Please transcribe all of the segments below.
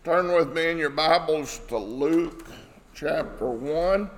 Turn with me in your Bibles to Luke chapter 1.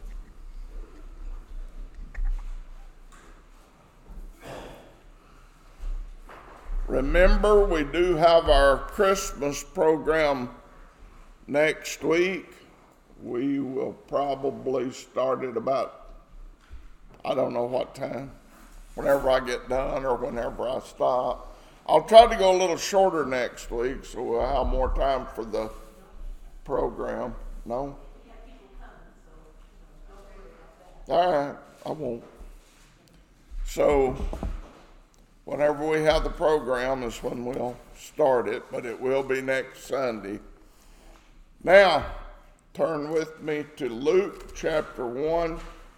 Remember, we do have our Christmas program next week. We will probably start at about, I don't know what time, whenever I get done or whenever I stop. I'll try to go a little shorter next week so we'll have more time for the program. No? All right, I won't. So, whenever we have the program is when we'll start it, but it will be next Sunday. Now, turn with me to Luke chapter 1.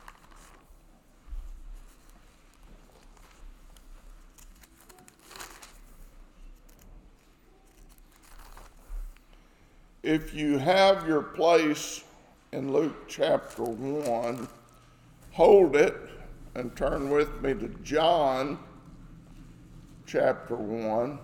If you have your place in Luke chapter 1, hold it and turn with me to John chapter 1.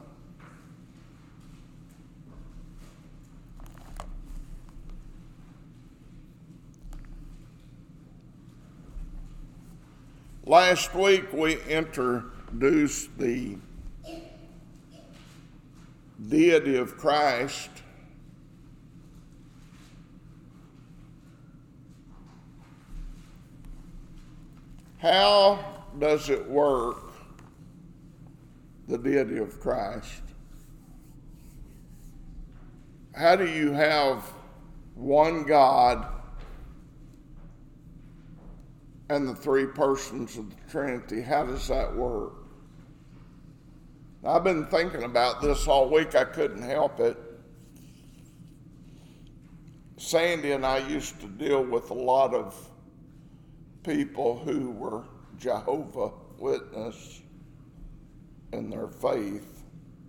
Last week we introduced the deity of Christ. How does it work, the deity of Christ? How do you have one God and the three persons of the Trinity? How does that work? I've been thinking about this all week. I couldn't help it. Sandy and I used to deal with a lot of people who were Jehovah's Witnesses in their faith.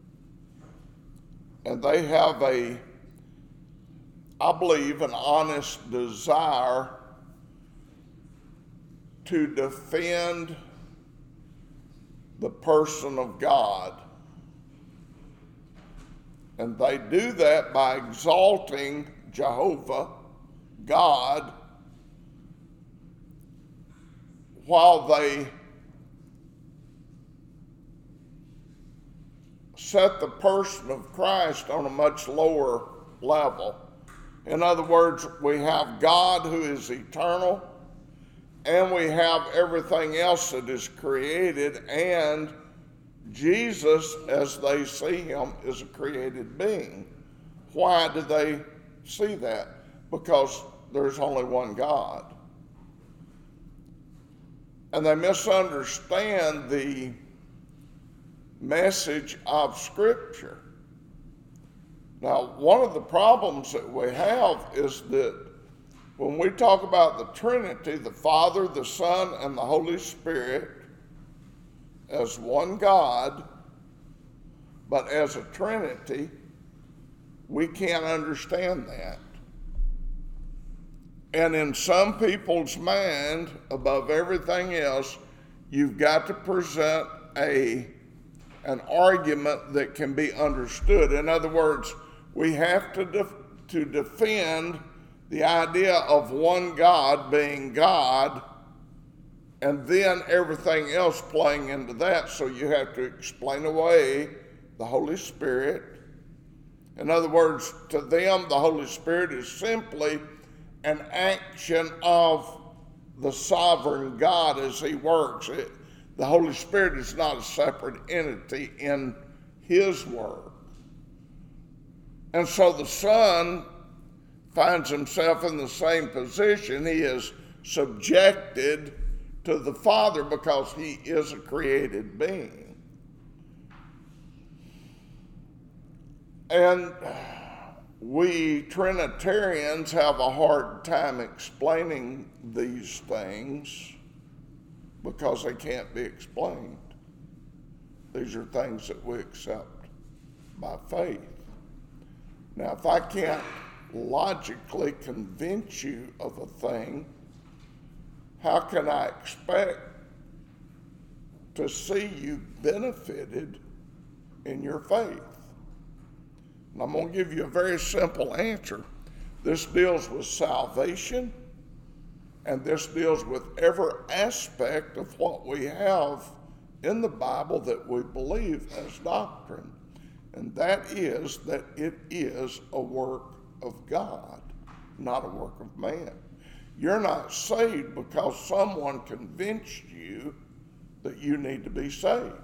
And they have I believe, an honest desire to defend the person of God. And they do that by exalting Jehovah, God, while they set the person of Christ on a much lower level. In other words, we have God who is eternal, and we have everything else that is created, and Jesus, as they see him, is a created being. Why do they see that? Because there's only one God. And they misunderstand the message of Scripture. Now, one of the problems that we have is that when we talk about the Trinity, the Father, the Son, and the Holy Spirit, as one God, but as a Trinity, we can't understand that. And in some people's mind, above everything else, you've got to present an argument that can be understood. In other words, we have to defend the idea of one God being God, and then everything else playing into that. So you have to explain away the Holy Spirit. In other words, to them, the Holy Spirit is simply an action of the sovereign God as he works. The Holy Spirit is not a separate entity in his work. And so the Son finds himself in the same position. He is subjected to the Father because he is a created being. And we Trinitarians have a hard time explaining these things because they can't be explained. These are things that we accept by faith. Now, if I can't logically convince you of a thing, how can I expect to see you benefited in your faith? And I'm going to give you a very simple answer. This deals with salvation, and this deals with every aspect of what we have in the Bible that we believe as doctrine. And that is that it is a work of God, not a work of man. You're not saved because someone convinced you that you need to be saved.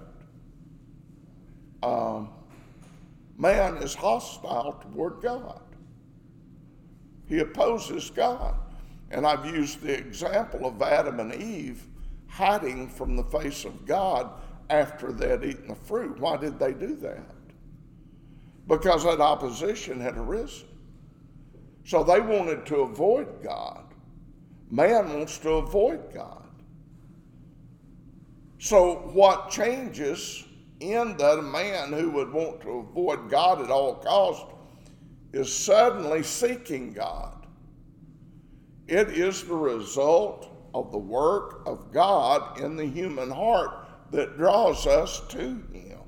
Man is hostile toward God. He opposes God. And I've used the example of Adam and Eve hiding from the face of God after they had eaten the fruit. Why did they do that? Because that opposition had arisen. So they wanted to avoid God. Man wants to avoid God. So what changes in that man who would want to avoid God at all costs is suddenly seeking God. It is the result of the work of God in the human heart that draws us to Him.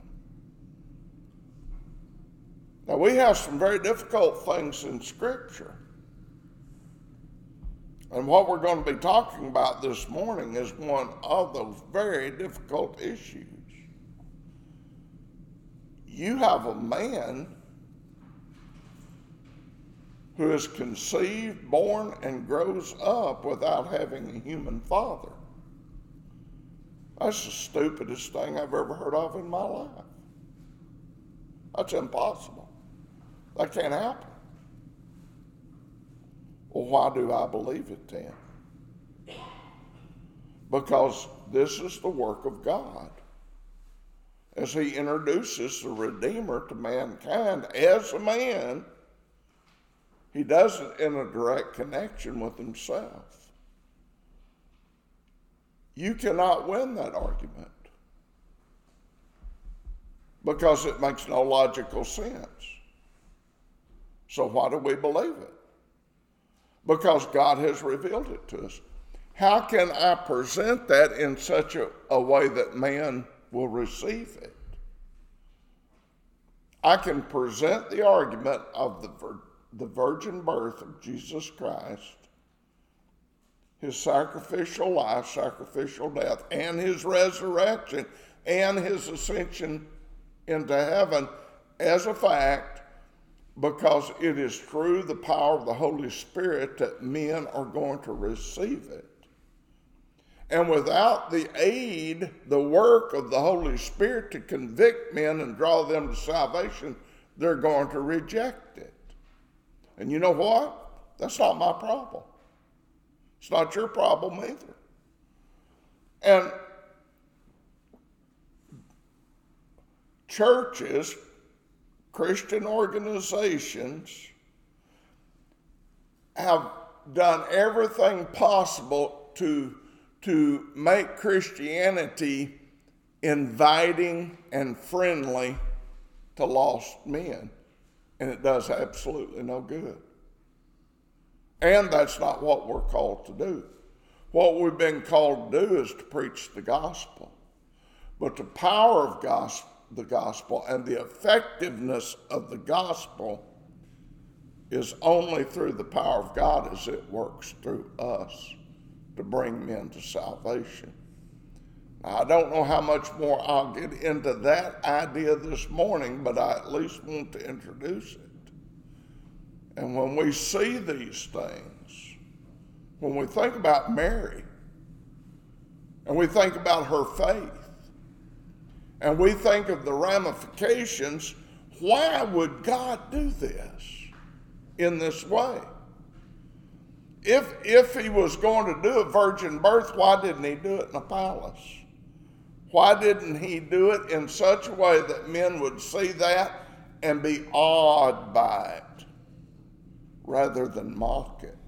Now, we have some very difficult things in Scripture. And what we're going to be talking about this morning is one of those very difficult issues. You have a man who is conceived, born, and grows up without having a human father. That's the stupidest thing I've ever heard of in my life. That's impossible. That can't happen. Well, why do I believe it then? Because this is the work of God. As He introduces the Redeemer to mankind as a man, He does it in a direct connection with Himself. You cannot win that argument because it makes no logical sense. So why do we believe it? Because God has revealed it to us. How can I present that in such a way that man will receive it? I can present the argument of the virgin birth of Jesus Christ, His sacrificial life, sacrificial death, and His resurrection, and His ascension into heaven as a fact, because it is through the power of the Holy Spirit that men are going to receive it. And without the aid, the work of the Holy Spirit to convict men and draw them to salvation, they're going to reject it. And you know what? That's not my problem. It's not your problem either. And churches, Christian organizations, have done everything possible to make Christianity inviting and friendly to lost men. And it does absolutely no good. And that's not what we're called to do. What we've been called to do is to preach the gospel. But the power of the gospel and the effectiveness of the gospel is only through the power of God as it works through us to bring men to salvation. Now, I don't know how much more I'll get into that idea this morning, but I at least want to introduce it. And when we see these things, when we think about Mary, and we think about her faith, and we think of the ramifications, why would God do this in this way? If He was going to do a virgin birth, why didn't He do it in a palace? Why didn't He do it in such a way that men would see that and be awed by it rather than mock it?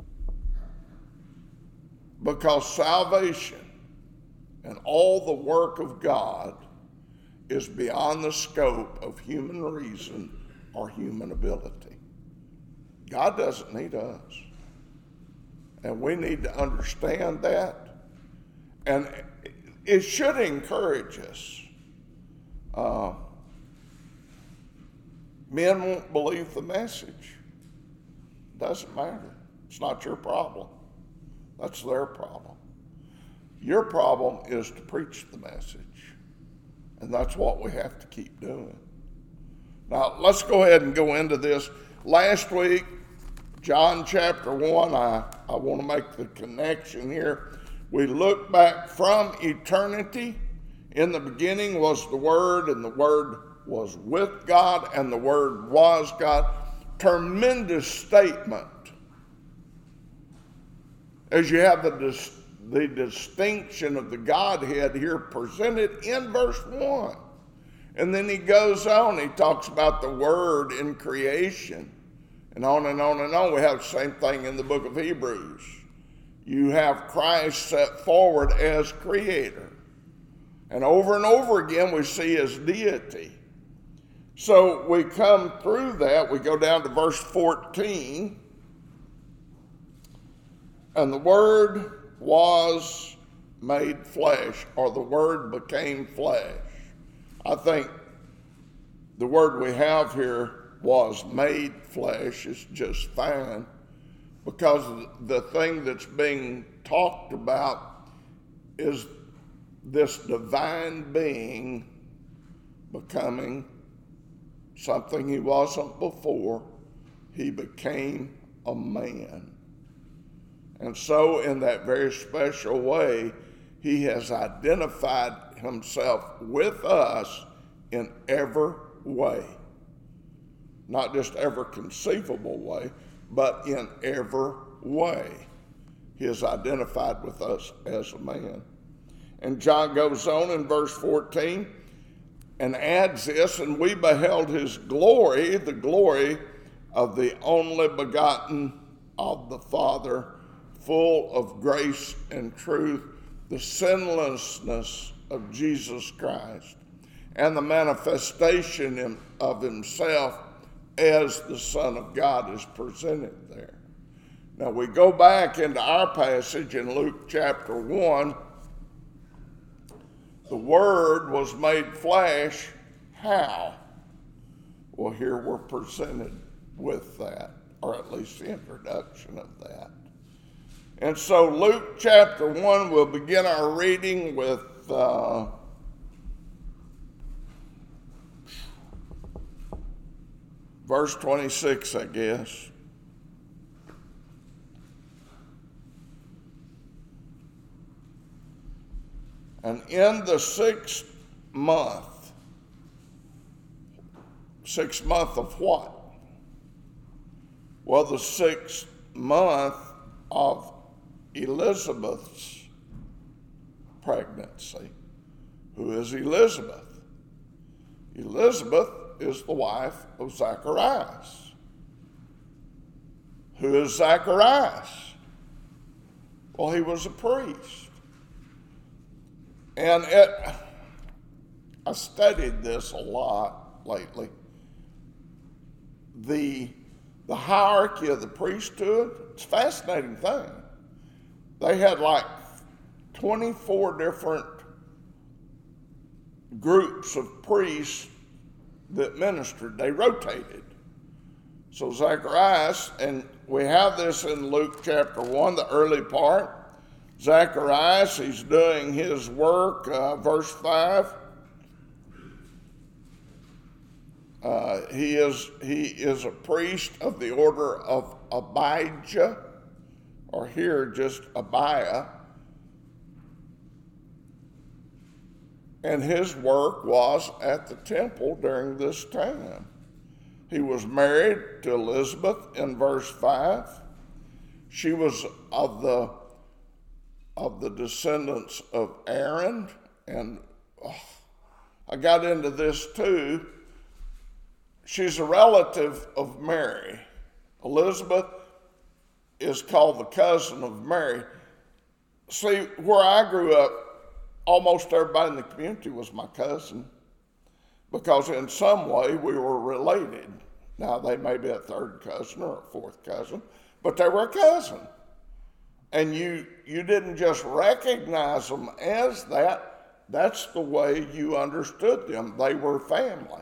Because salvation and all the work of God is beyond the scope of human reason or human ability. God doesn't need us. And we need to understand that. And it should encourage us. Men won't believe the message. Doesn't matter. It's not your problem. That's their problem. Your problem is to preach the message. And that's what we have to keep doing. Now, let's go ahead and go into this. Last week, John chapter 1, I want to make the connection here. We look back from eternity. In the beginning was the Word, and the Word was with God, and the Word was God. Tremendous statement. As you have the distinction of the Godhead here presented in verse 1. And then he goes on, he talks about the Word in creation. And on and on and on. We have the same thing in the book of Hebrews. You have Christ set forward as creator. And over again we see his deity. So we come through that, we go down to verse 14. And the Word was made flesh, or the Word became flesh. I think the word we have here, was made flesh, is just fine, because the thing that's being talked about is this divine being becoming something he wasn't before. He became a man. And so in that very special way, he has identified himself with us in every way. Not just every conceivable way, but in every way. He is identified with us as a man. And John goes on in verse 14 and adds this, and we beheld his glory, the glory of the only begotten of the Father, full of grace and truth, the sinlessness of Jesus Christ, and the manifestation of himself as the Son of God is presented there. Now we go back into our passage in Luke chapter 1. The Word was made flesh. How? Well, here we're presented with that, or at least the introduction of that. And so Luke chapter 1, we'll begin our reading with verse 26, I guess. And in the sixth month of what? Well, the sixth month of Elizabeth's pregnancy. Who is Elizabeth? Elizabeth is the wife of Zacharias. Who is Zacharias? Well, he was a priest. And I studied this a lot lately. The hierarchy of the priesthood, it's a fascinating thing. They had like 24 different groups of priests that ministered. They rotated. So Zacharias, and we have this in Luke chapter 1, the early part. Zacharias, he's doing his work, verse 5. He is a priest of the order of Abijah, or here just Abiah. And his work was at the temple during this time. He was married to Elizabeth in verse 5. She was of the descendants of Aaron. And I got into this too. She's a relative of Mary. Elizabeth is called the cousin of Mary. See, where I grew up, almost everybody in the community was my cousin, because in some way we were related. Now, they may be a third cousin or a fourth cousin, but they were a cousin. And you didn't just recognize them as that. That's the way you understood them. They were family.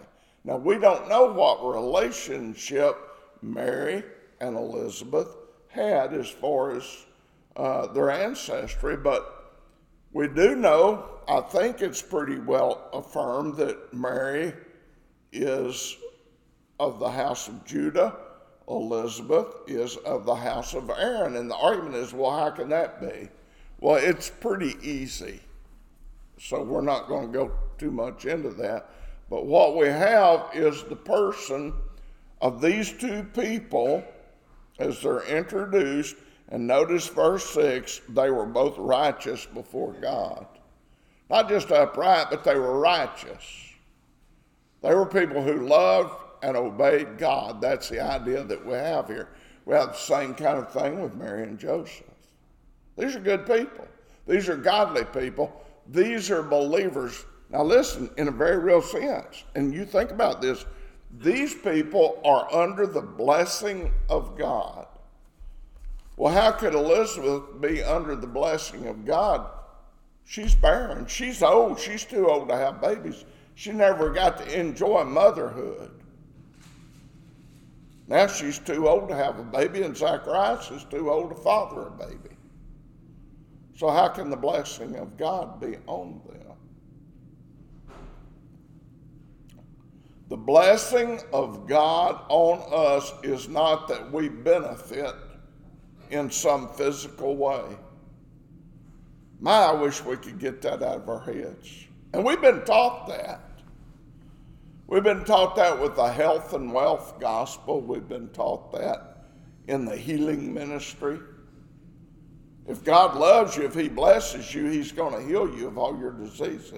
Now, we don't know what relationship Mary and Elizabeth had as far as their ancestry, but we do know, I think it's pretty well affirmed, that Mary is of the house of Judah, Elizabeth is of the house of Aaron. And the argument is, well, how can that be? Well, it's pretty easy. So we're not going to go too much into that. But what we have is the person of these two people as they're introduced. And notice verse 6, they were both righteous before God. Not just upright, but they were righteous. They were people who loved and obeyed God. That's the idea that we have here. We have the same kind of thing with Mary and Joseph. These are good people. These are godly people. These are believers. Now listen, in a very real sense, and you think about this, these people are under the blessing of God. Well, how could Elizabeth be under the blessing of God? She's barren. She's old. She's too old to have babies. She never got to enjoy motherhood. Now she's too old to have a baby, and Zacharias is too old to father a baby. So how can the blessing of God be on them? The blessing of God on us is not that we benefit in some physical way. I wish we could get that out of our heads. And we've been taught that. We've been taught that with the health and wealth gospel. We've been taught that in the healing ministry. If God loves you, if he blesses you, he's going to heal you of all your diseases.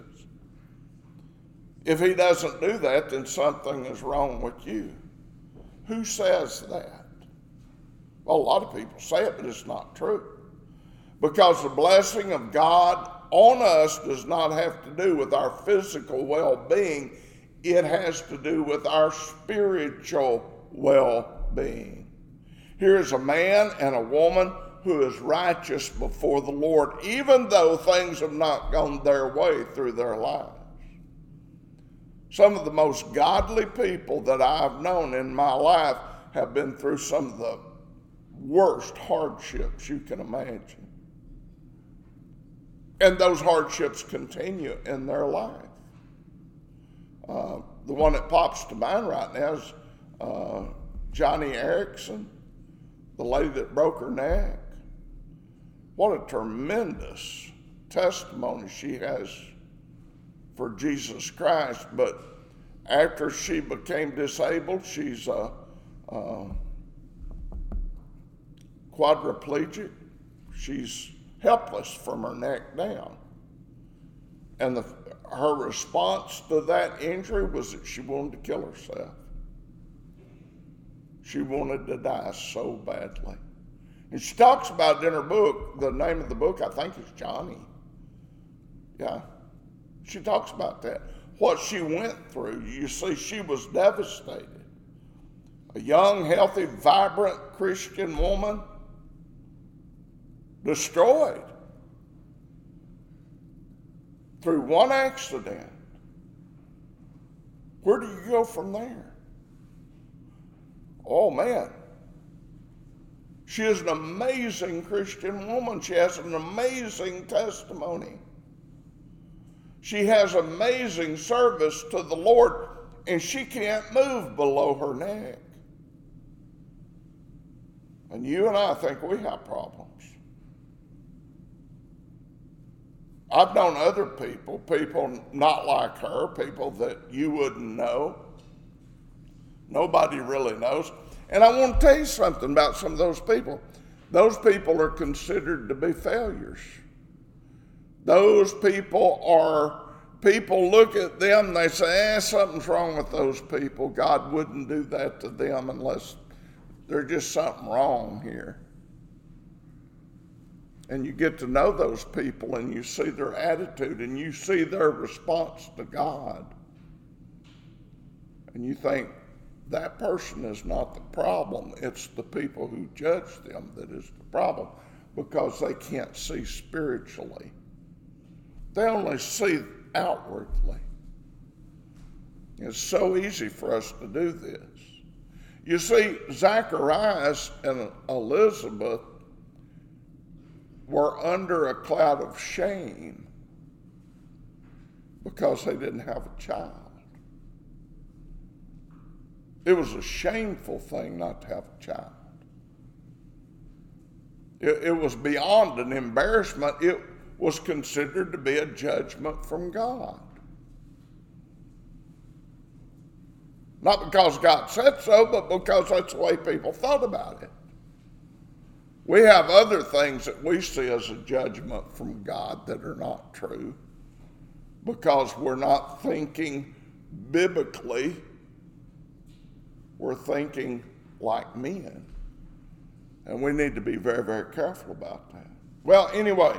If he doesn't do that, then something is wrong with you. Who says that? Well, a lot of people say it, but it's not true. Because the blessing of God on us does not have to do with our physical well-being. It has to do with our spiritual well-being. Here's a man and a woman who is righteous before the Lord, even though things have not gone their way through their lives. Some of the most godly people that I've known in my life have been through some of the worst hardships you can imagine. And those hardships continue in their life. The one that pops to mind right now is Johnny Erickson, the lady that broke her neck. What a tremendous testimony she has for Jesus Christ. But after she became disabled, she's quadriplegic. She's helpless from her neck down. And her response to that injury was that she wanted to kill herself. She wanted to die so badly. And she talks about it in her book. The name of the book, I think, is Johnny. Yeah. She talks about that. What she went through. You see, she was devastated. A young, healthy, vibrant Christian woman destroyed through one accident. Where do you go from there? Oh, man. She is an amazing Christian woman. She has an amazing testimony. She has amazing service to the Lord, and she can't move below her neck. And you and I think we have problems. I've known other people not like her, people that you wouldn't know. Nobody really knows. And I want to tell you something about some of those people. Those people are considered to be failures. Those people look at them and they say, something's wrong with those people. God wouldn't do that to them unless there's just something wrong here. And you get to know those people and you see their attitude and you see their response to God. And you think, that person is not the problem. It's the people who judge them that is the problem, because they can't see spiritually. They only see outwardly. It's so easy for us to do this. You see, Zacharias and Elizabeth were under a cloud of shame because they didn't have a child. It was a shameful thing not to have a child. It was beyond an embarrassment. It was considered to be a judgment from God. Not because God said so, but because that's the way people thought about it. We have other things that we see as a judgment from God that are not true because we're not thinking biblically. We're thinking like men. And we need to be very, very careful about that. Well, anyway,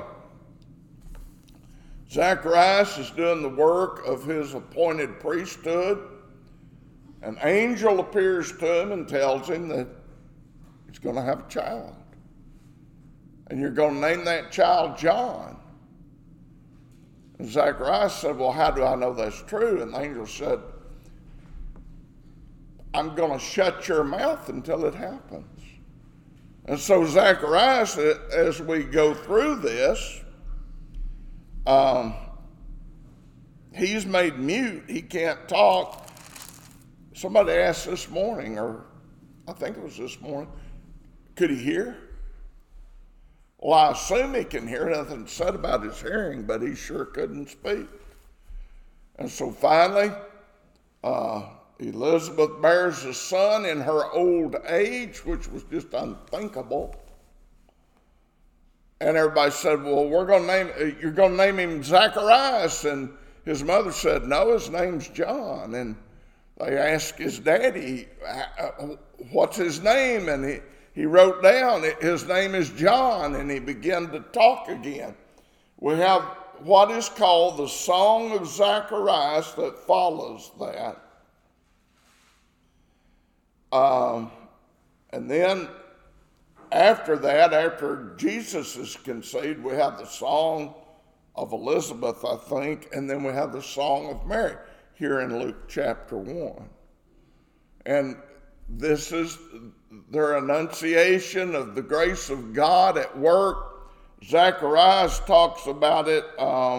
Zacharias is doing the work of his appointed priesthood. An angel appears to him and tells him that he's going to have a child. And you're going to name that child John. And Zacharias said, well, how do I know that's true? And the angel said, I'm going to shut your mouth until it happens. And so Zacharias, as we go through this, he's made mute. He can't talk. Somebody asked this morning, or I think it was this morning, could he hear? Well, I assume he can hear. Nothing said about his hearing, but he sure couldn't speak. And so finally, Elizabeth bears a son in her old age, which was just unthinkable. And everybody said, well, you're going to name him Zacharias. And his mother said, no, his name's John. And they asked his daddy, what's his name? And he wrote down, his name is John, and he began to talk again. We have what is called the Song of Zacharias that follows that. And then after that, after Jesus is conceived, we have the Song of Elizabeth, I think, and then we have the Song of Mary here in Luke chapter 1. And this is their annunciation of the grace of God at work. Zacharias talks about it.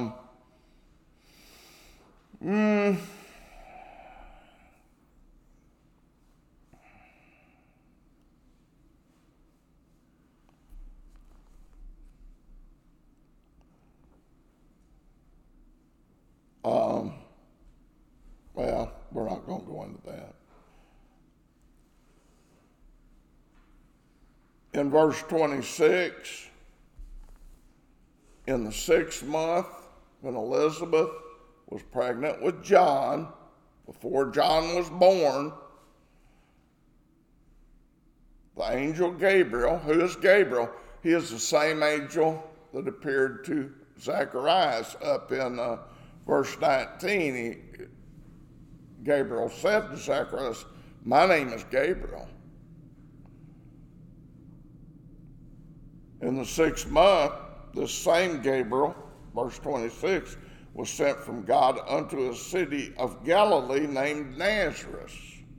Well, we're not going to go into that. In verse 26, in the 6th month, when Elizabeth was pregnant with John, before John was born, the angel Gabriel, who is Gabriel? He is the same angel that appeared to Zacharias up in verse 19. Gabriel said to Zacharias, my name is Gabriel. In the 6th month, this same Gabriel, verse 26, was sent from God unto a city of Galilee named Nazareth,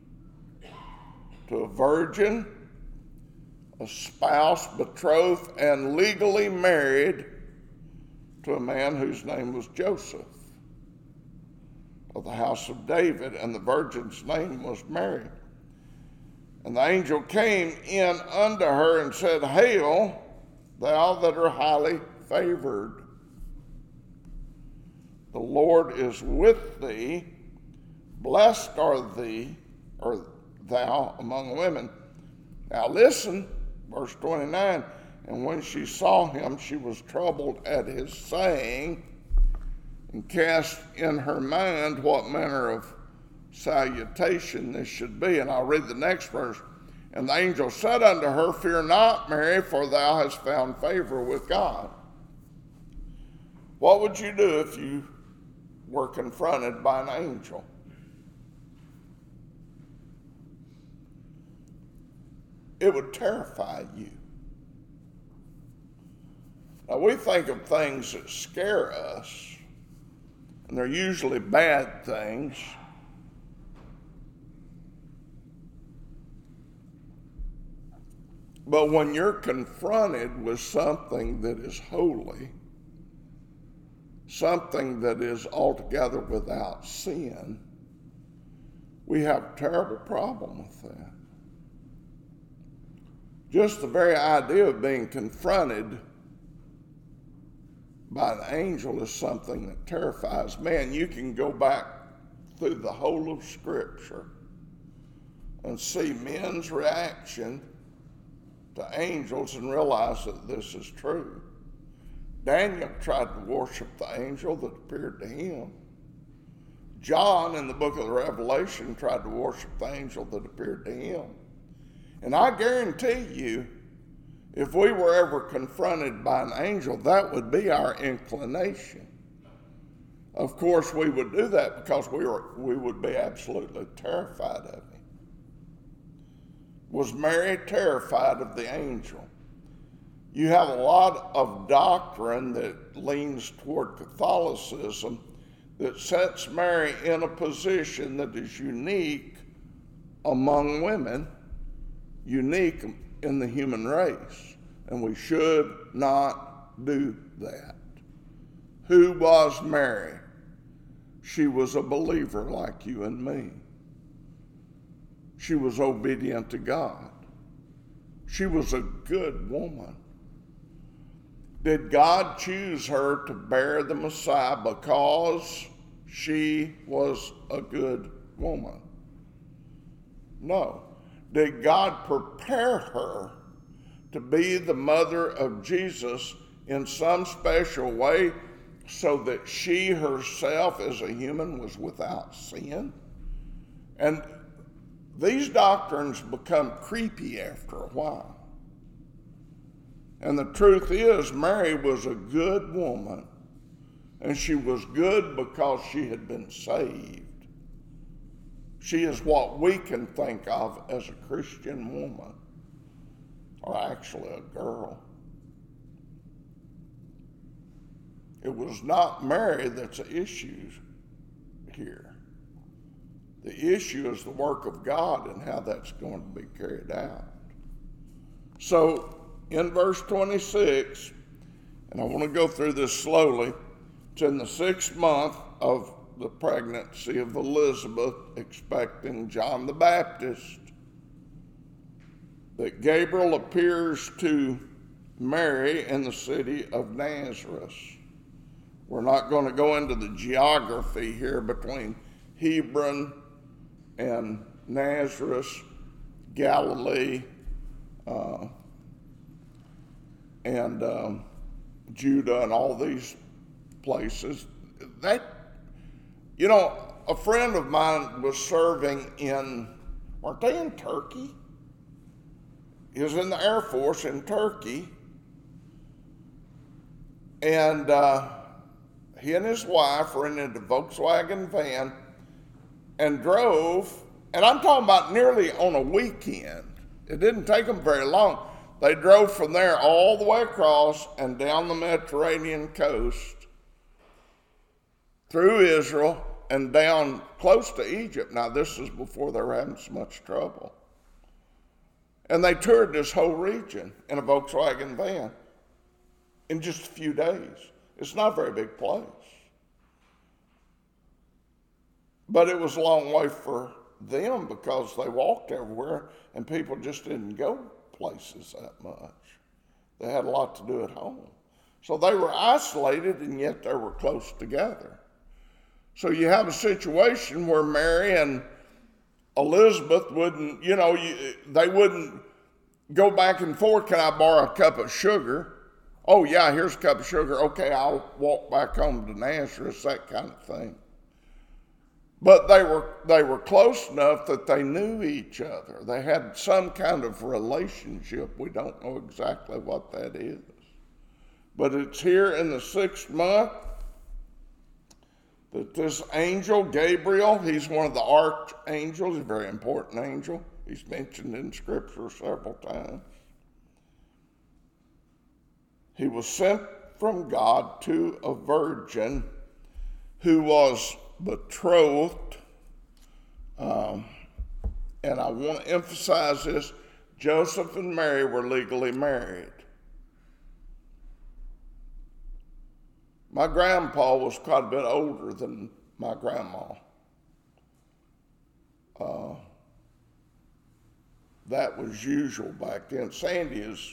to a virgin, a spouse, betrothed, and legally married to a man whose name was Joseph, of the house of David, and the virgin's name was Mary. And the angel came in unto her and said, Hail, thou that art highly favored. The Lord is with thee. Blessed are thee, or thou among women. Now listen, verse 29. And when she saw him, she was troubled at his saying, and cast in her mind what manner of salutation this should be. And I'll read the next verse. And the angel said unto her, Fear not, Mary, for thou hast found favor with God. What would you do if you were confronted by an angel? It would terrify you. Now, we think of things that scare us, and they're usually bad things. But when you're confronted with something that is holy, something that is altogether without sin, we have a terrible problem with that. Just the very idea of being confronted by an angel is something that terrifies man. You can go back through the whole of Scripture and see men's reaction to angels and realize that this is true. Daniel tried to worship the angel that appeared to him. John, in the book of the Revelation, tried to worship the angel that appeared to him. And I guarantee you, if we were ever confronted by an angel, that would be our inclination. Of course, we would do that because we would be absolutely terrified of him. Was Mary terrified of the angel? You have a lot of doctrine that leans toward Catholicism that sets Mary in a position that is unique among women, unique in the human race, and we should not do that. Who was Mary? She was a believer like you and me. She was obedient to God. She was a good woman. Did God choose her to bear the Messiah because she was a good woman? No. Did God prepare her to be the mother of Jesus in some special way so that she herself as a human was without sin? And these doctrines become creepy after a while. And the truth is, Mary was a good woman, and she was good because she had been saved. She is what we can think of as a Christian woman, or actually a girl. It was not Mary that's the issue here. The issue is the work of God and how that's going to be carried out. So, in verse 26, and I want to go through this slowly, it's in the 6th month of the pregnancy of Elizabeth, expecting John the Baptist, that Gabriel appears to Mary in the city of Nazareth. We're not going to go into the geography here between Hebron and Nazareth, Galilee, and Judah and all these places. A friend of mine was serving weren't they in Turkey? He was in the Air Force in Turkey. And he and his wife were in a Volkswagen van and drove, and I'm talking about nearly on a weekend. It didn't take them very long. They drove from there all the way across and down the Mediterranean coast, through Israel, and down close to Egypt. Now, this is before they were having so much trouble. And they toured this whole region in a Volkswagen van in just a few days. It's not a very big place. But it was a long way for them because they walked everywhere and people just didn't go places that much. They had a lot to do at home. So they were isolated and yet they were close together. So you have a situation where Mary and Elizabeth wouldn't, they wouldn't go back and forth. Can I borrow a cup of sugar? Oh yeah, here's a cup of sugar. Okay, I'll walk back home to Nazareth, that kind of thing. But they were close enough that they knew each other. They had some kind of relationship. We don't know exactly what that is. But it's here in the 6th month that this angel, Gabriel, he's one of the archangels, a very important angel. He's mentioned in Scripture several times. He was sent from God to a virgin who was betrothed, and I want to emphasize this, Joseph and Mary were legally married. My grandpa was quite a bit older than my grandma. That was usual back then. Sandy is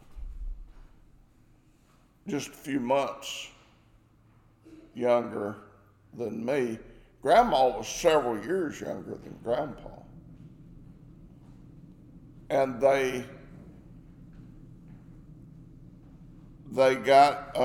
just a few months younger than me. Grandma was several years younger than Grandpa. And they got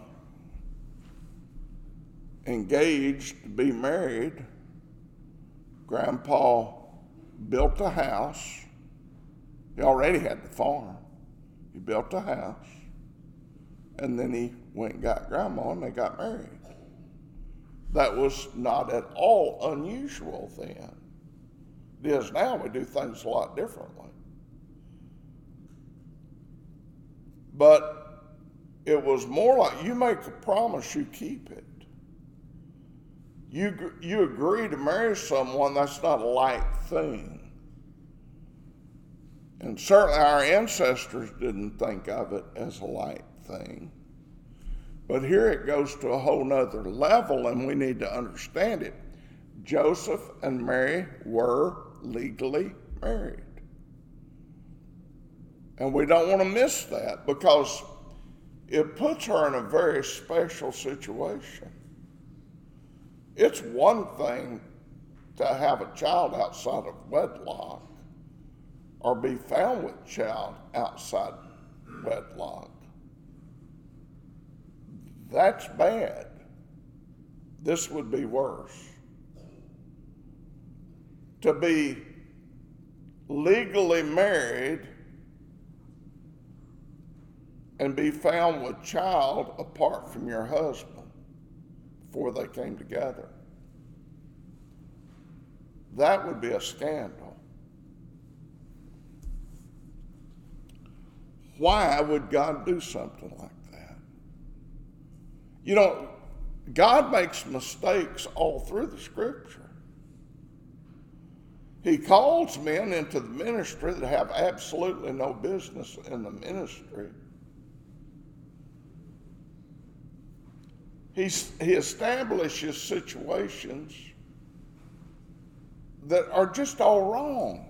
engaged to be married. Grandpa built a house. He already had the farm. He built a house. And then he went and got Grandma, and they got married. That was not at all unusual then. It is now. We do things a lot differently. But it was more like, you make a promise, you keep it. You agree to marry someone, that's not a light thing. And certainly our ancestors didn't think of it as a light thing. But here it goes to a whole nother level, and we need to understand it. Joseph and Mary were legally married. And we don't want to miss that, because it puts her in a very special situation. It's one thing to have a child outside of wedlock or be found with child outside wedlock. That's bad. This would be worse. To be legally married and be found with child apart from your husband before they came together. That would be a scandal. Why would God do something like that? You know, God makes mistakes all through the Scripture. He calls men into the ministry that have absolutely no business in the ministry. He establishes situations that are just all wrong.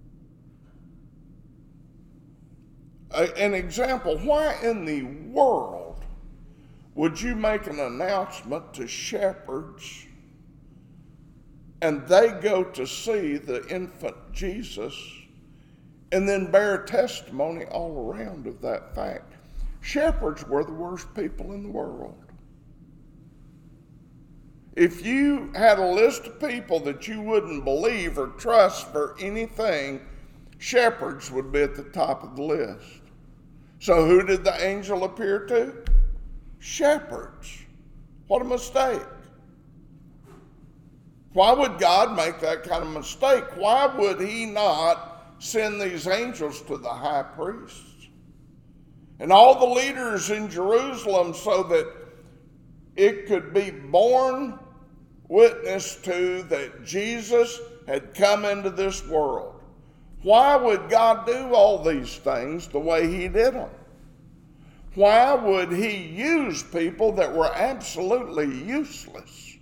An example, why in the world would you make an announcement to shepherds and they go to see the infant Jesus and then bear testimony all around of that fact? Shepherds were the worst people in the world. If you had a list of people that you wouldn't believe or trust for anything, shepherds would be at the top of the list. So who did the angel appear to? Shepherds. What a mistake. Why would God make that kind of mistake? Why would he not send these angels to the high priests and all the leaders in Jerusalem so that it could be borne witness to that Jesus had come into this world? Why would God do all these things the way he did them? Why would he use people that were absolutely useless?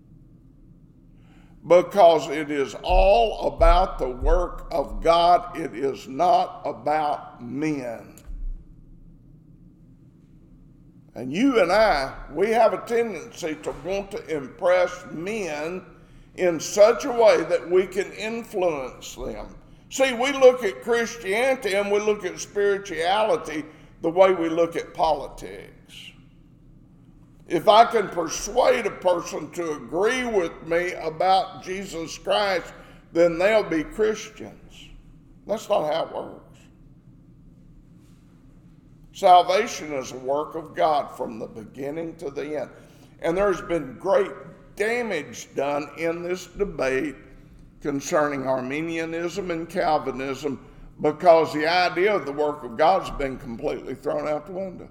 Because it is all about the work of God. It is not about men. And you and I, we have a tendency to want to impress men in such a way that we can influence them. See, we look at Christianity and we look at spirituality the way we look at politics. If I can persuade a person to agree with me about Jesus Christ, then they'll be Christians. That's not how it works. Salvation is a work of God from the beginning to the end. And there's been great damage done in this debate concerning Arminianism and Calvinism because the idea of the work of God has been completely thrown out the window.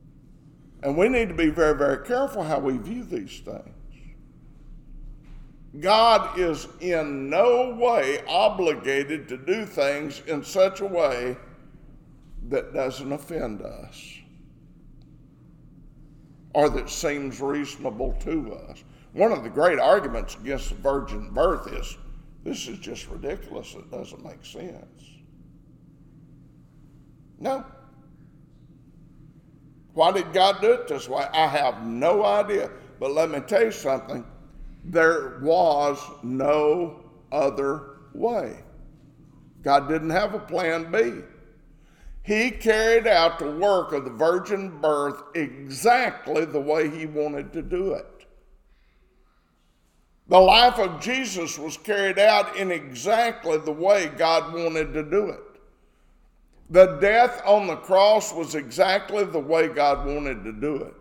And we need to be very, very careful how we view these things. God is in no way obligated to do things in such a way that doesn't offend us or that seems reasonable to us. One of the great arguments against the virgin birth is, this is just ridiculous. It doesn't make sense. No. Why did God do it this way? I have no idea. But let me tell you something. There was no other way. God didn't have a plan B. He carried out the work of the virgin birth exactly the way he wanted to do it. The life of Jesus was carried out in exactly the way God wanted to do it. The death on the cross was exactly the way God wanted to do it.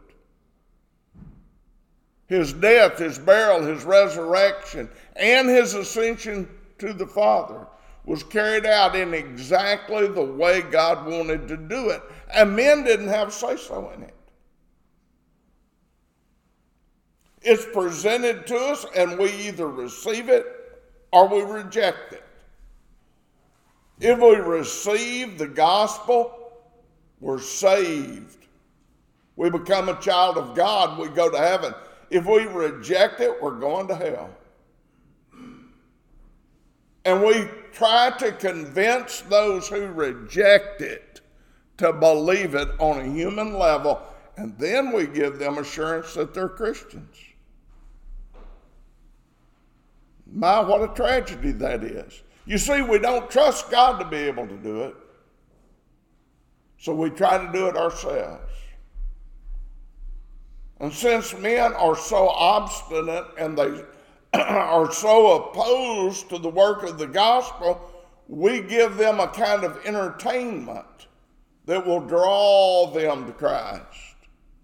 His death, his burial, his resurrection, and his ascension to the Father was carried out in exactly the way God wanted to do it. And men didn't have a say-so in it. It's presented to us, and we either receive it or we reject it. If we receive the gospel, we're saved. We become a child of God, we go to heaven. If we reject it, we're going to hell. And we try to convince those who reject it to believe it on a human level, and then we give them assurance that they're Christians. My, what a tragedy that is. You see, we don't trust God to be able to do it, so we try to do it ourselves. And since men are so obstinate and they are so opposed to the work of the gospel, we give them a kind of entertainment that will draw them to Christ.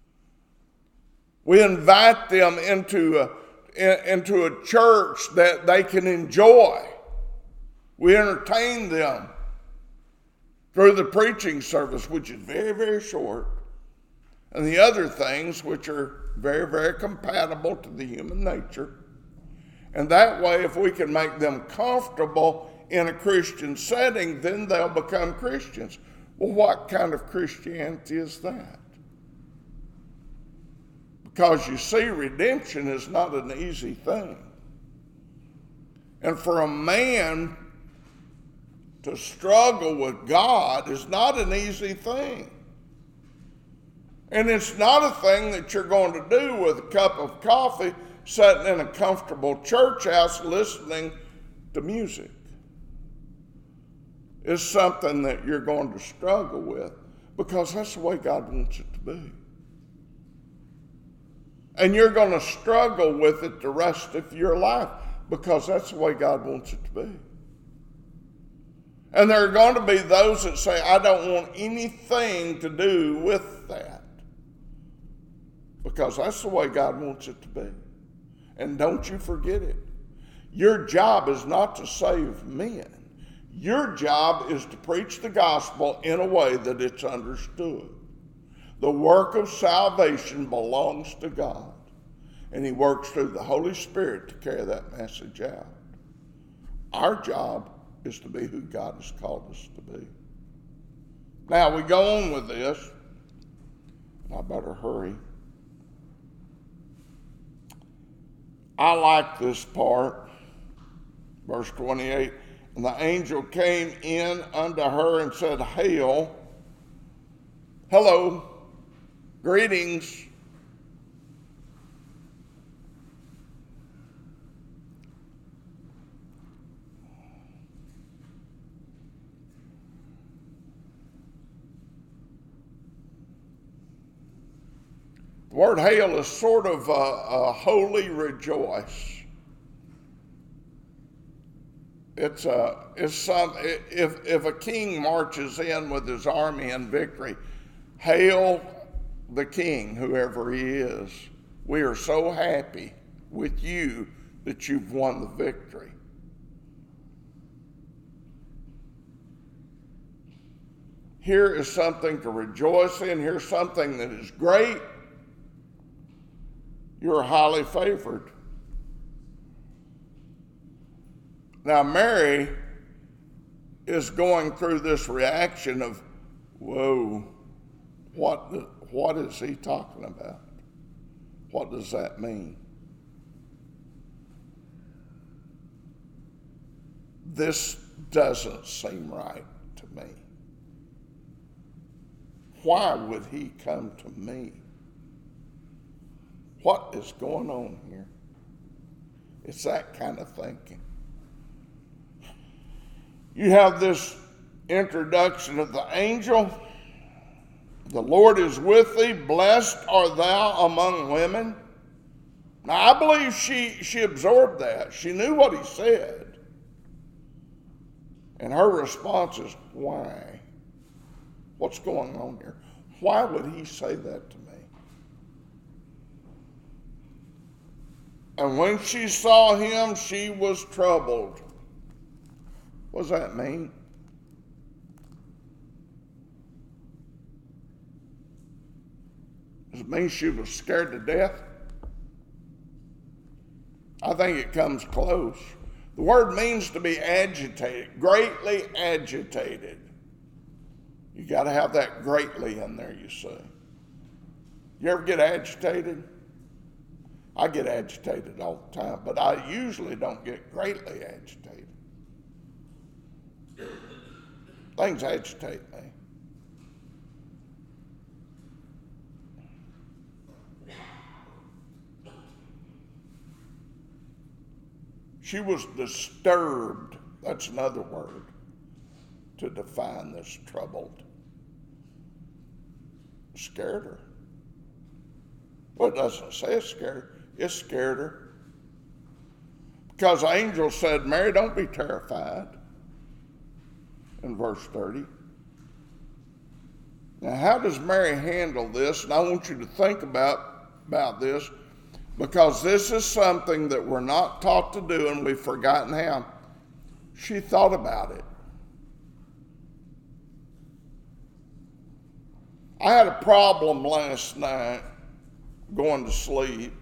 We invite them into a church that they can enjoy. We entertain them through the preaching service, which is very, very short, and the other things which are very, very compatible to the human nature. And that way, if we can make them comfortable in a Christian setting, then they'll become Christians. Well, what kind of Christianity is that? Because you see, redemption is not an easy thing. And for a man to struggle with God is not an easy thing. And it's not a thing that you're going to do with a cup of coffee sitting in a comfortable church house listening to music. It's something that you're going to struggle with because that's the way God wants it to be. And you're going to struggle with it the rest of your life because that's the way God wants it to be. And there are going to be those that say, I don't want anything to do with that because that's the way God wants it to be. And don't you forget it. Your job is not to save men. Your job is to preach the gospel in a way that it's understood. The work of salvation belongs to God, and he works through the Holy Spirit to carry that message out. Our job is to be who God has called us to be. Now, we go on with this, and I better hurry. I like this part, verse 28. And the angel came in unto her and said, Hail, hello, greetings. The word hail is sort of a holy rejoice. It's some, if a king marches in with his army in victory, hail the king, whoever he is. We are so happy with you that you've won the victory. Here is something to rejoice in. Here's something that is great. You're highly favored. Now, Mary is going through this reaction of, whoa, what is he talking about? What does that mean? This doesn't seem right to me. Why would he come to me? What is going on here? It's that kind of thinking. You have this introduction of the angel. The Lord is with thee. Blessed art thou among women. Now, I believe she absorbed that. She knew what he said. And her response is, why? What's going on here? Why would he say that to me? And when she saw him, she was troubled. What does that mean? Does it mean she was scared to death? I think it comes close. The word means to be agitated, greatly agitated. You got to have that greatly in there, you see. You ever get agitated? I get agitated all the time, but I usually don't get greatly agitated. Things agitate me. She was disturbed. That's another word to define this troubled. Scared her. Well, it doesn't say it scared her. It scared her. Because the angel said, Mary, don't be terrified. In verse 30. Now, how does Mary handle this? And I want you to think about this, because this is something that we're not taught to do, and we've forgotten how. She thought about it. I had a problem last night going to sleep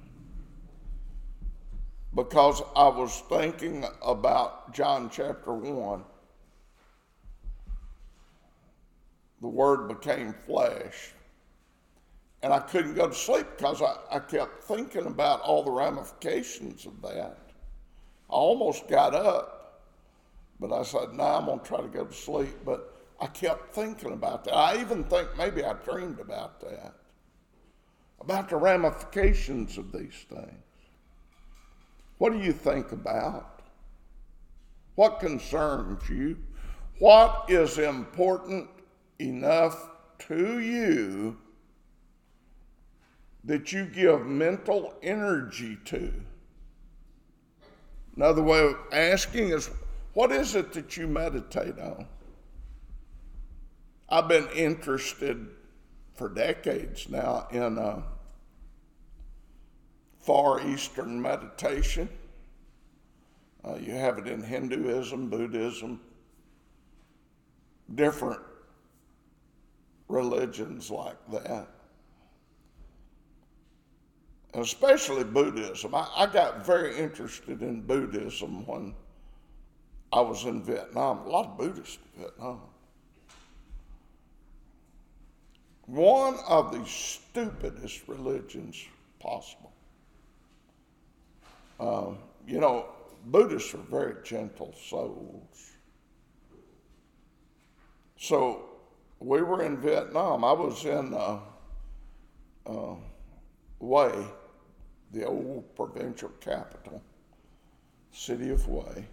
because I was thinking about John chapter 1. The Word became flesh. And I couldn't go to sleep because I kept thinking about all the ramifications of that. I almost got up, but I said, no, I'm going to try to go to sleep. But I kept thinking about that. I even think maybe I dreamed about that, about the ramifications of these things. What do you think about? What concerns you? What is important enough to you that you give mental energy to? Another way of asking is, what is it that you meditate on? I've been interested for decades now in Far Eastern meditation. You have it in Hinduism, Buddhism, different religions like that. Especially Buddhism. I got very interested in Buddhism when I was in Vietnam. A lot of Buddhists in Vietnam. One of the stupidest religions possible. Buddhists are very gentle souls. So we were in Vietnam. I was in Hue, the old provincial capital, city of Hue.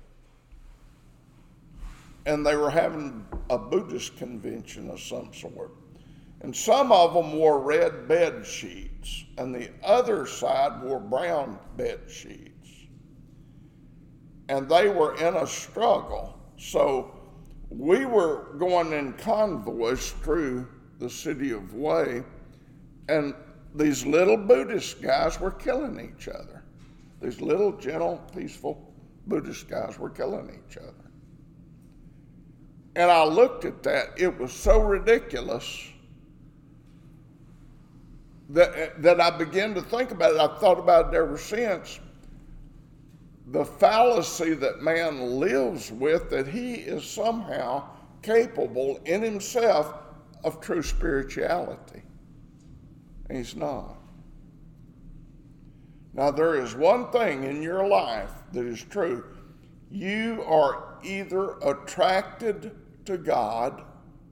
And they were having a Buddhist convention of some sort. And some of them wore red bed sheets, and the other side wore brown bed sheets. And they were in a struggle. So we were going in convoys through the city of Hue, and these little Buddhist guys were killing each other. These little, gentle, peaceful Buddhist guys were killing each other. And I looked at that. It was so ridiculous that I began to think about it. I've thought about it ever since. the fallacy that man lives with, that he is somehow capable in himself of true spirituality. And he's not. Now, there is one thing in your life that is true. You are either attracted to God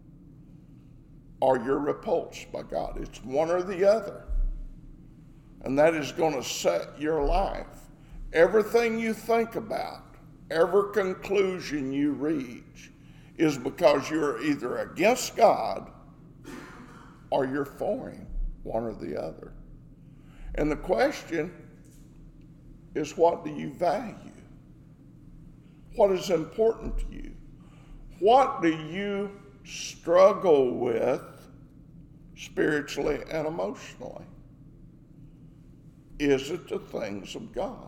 or you're repulsed by God. It's one or the other. And that is going to set your life. Everything you think about, every conclusion you reach, is because you're either against God or you're for him, one or the other. And the question is, what do you value? What is important to you? What do you struggle with spiritually and emotionally? Is it the things of God?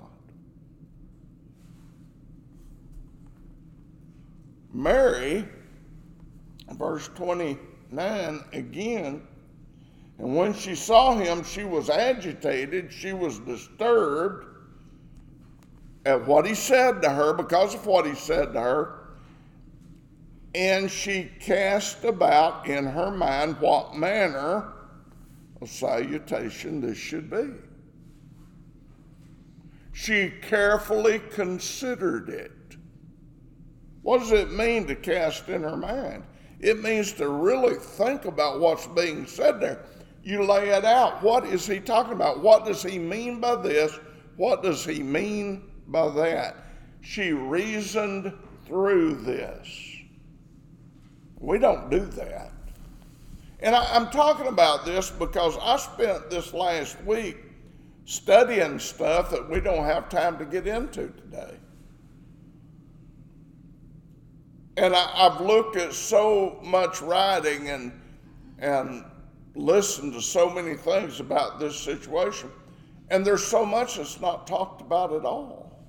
Mary, verse 29 again, and when she saw him, she was agitated, she was disturbed at what he said to her, because of what he said to her, and she cast about in her mind what manner of salutation this should be. She carefully considered it. What does it mean to cast in her mind? It means to really think about what's being said there. You lay it out. What is he talking about? What does he mean by this? What does he mean by that? She reasoned through this. We don't do that. And I'm talking about this because I spent this last week studying stuff that we don't have time to get into today. And I've looked at so much writing and listened to so many things about this situation, and there's so much that's not talked about at all.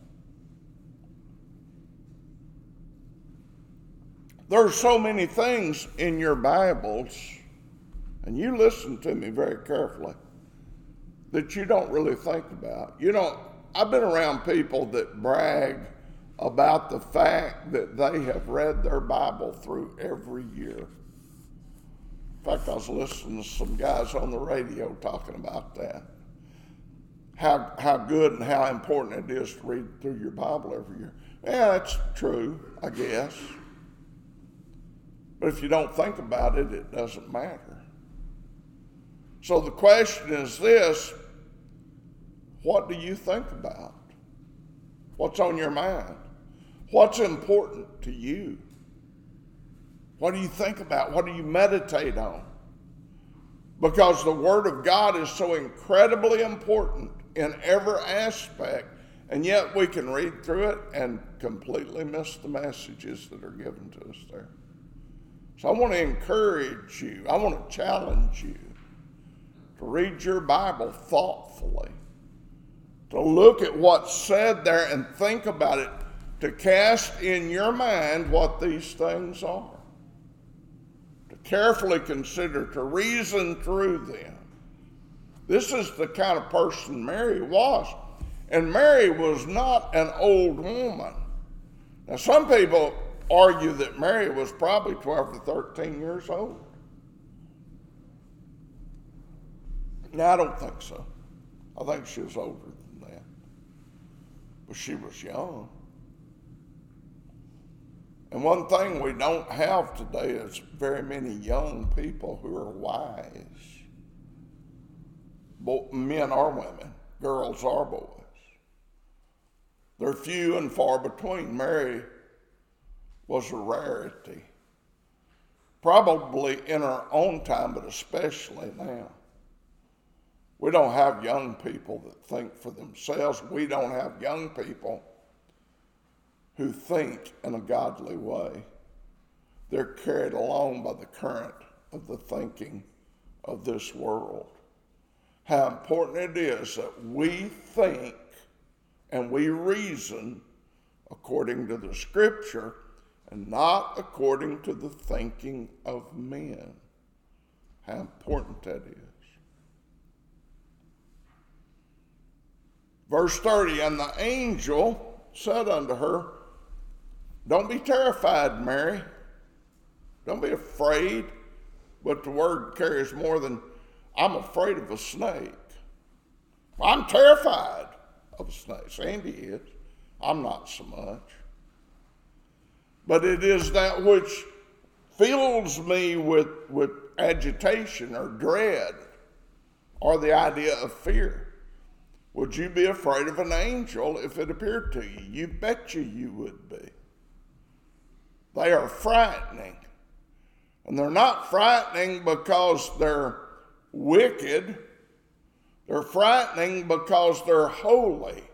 There's so many things in your Bibles, and you listen to me very carefully, that you don't really think about. You know, I've been around people that brag about the fact that they have read their Bible through every year. In fact, I was listening to some guys on the radio talking about that. How good and how important it is to read through your Bible every year. Yeah, that's true, I guess. But if you don't think about it, it doesn't matter. So the question is this: what do you think about? What's on your mind? What's important to you? What do you think about? What do you meditate on? Because the Word of God is so incredibly important in every aspect, and yet we can read through it and completely miss the messages that are given to us there. So I want to encourage you, I want to challenge you to read your Bible thoughtfully, to look at what's said there and think about it, to cast in your mind what these things are, to carefully consider, to reason through them. This is the kind of person Mary was. And Mary was not an old woman. Now, some people argue that Mary was probably 12 to 13 years old. No, I don't think so. I think she was older than that. But she was young. And one thing we don't have today is very many young people who are wise. Both men or women, girls or boys. They're few and far between. Mary was a rarity. Probably in our own time, but especially now. We don't have young people that think for themselves. We don't have young people who think in a godly way. They're carried along by the current of the thinking of this world. How important it is that we think and we reason according to the Scripture and not according to the thinking of men. How important that is. Verse 30, and the angel said unto her, don't be terrified, Mary. Don't be afraid. But the word carries more than, I'm afraid of a snake. I'm terrified of a snake. Sandy is. I'm not so much. But it is that which fills me with agitation or dread or the idea of fear. Would you be afraid of an angel if it appeared to you? You bet you would be. They are frightening. And they're not frightening because they're wicked. They're frightening because they're holy.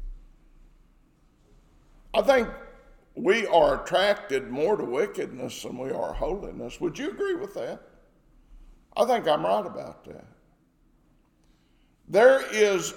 I think we are attracted more to wickedness than we are holiness. Would you agree with that? I think I'm right about that. There's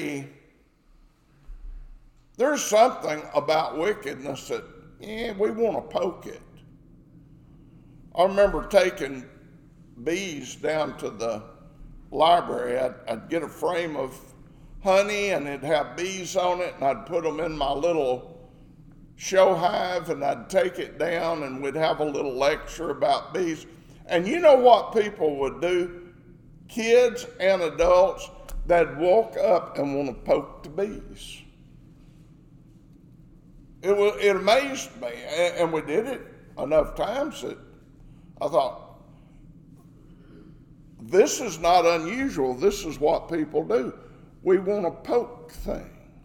something about wickedness that, we want to poke it. I remember taking bees down to the library. I'd get a frame of honey and it'd have bees on it, and I'd put them in my little show hive, and I'd take it down and we'd have a little lecture about bees. And you know what people would do? Kids and adults, they'd walk up and want to poke the bees. It amazed me, and we did it enough times that I thought, this is not unusual. This is what people do. We want to poke things.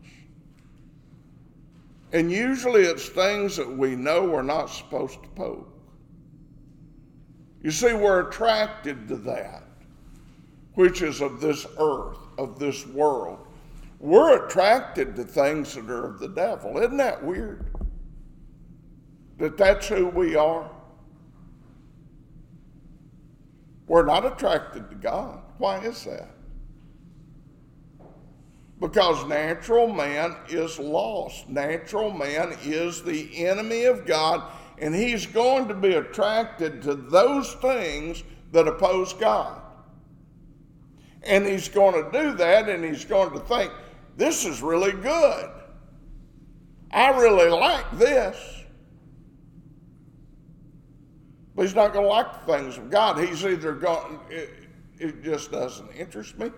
And usually it's things that we know we're not supposed to poke. You see, we're attracted to that, which is of this earth, of this world. We're attracted to things that are of the devil. Isn't that weird? That's who we are. We're not attracted to God. Why is that? Because natural man is lost. Natural man is the enemy of God, and he's going to be attracted to those things that oppose God. And he's going to do that, and he's going to think, this is really good. I really like this. But he's not going to like the things of God. He's either going, it just doesn't interest me,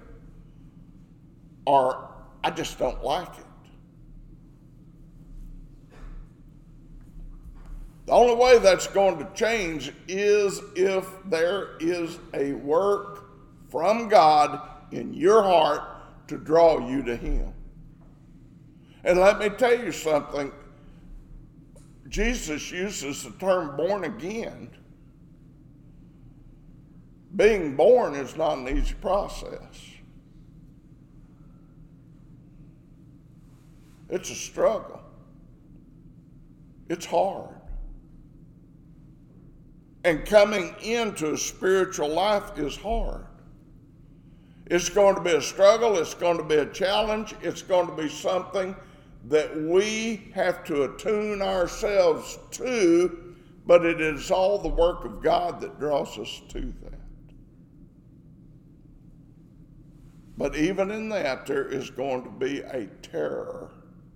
or I just don't like it. The only way that's going to change is if there is a work from God in your heart to draw you to him. And let me tell you something. Jesus uses the term born again. Being born is not an easy process. It's a struggle. It's hard. And coming into a spiritual life is hard. It's going to be a struggle. It's going to be a challenge. It's going to be something that we have to attune ourselves to, but it is all the work of God that draws us to that. But even in that, there is going to be a terror.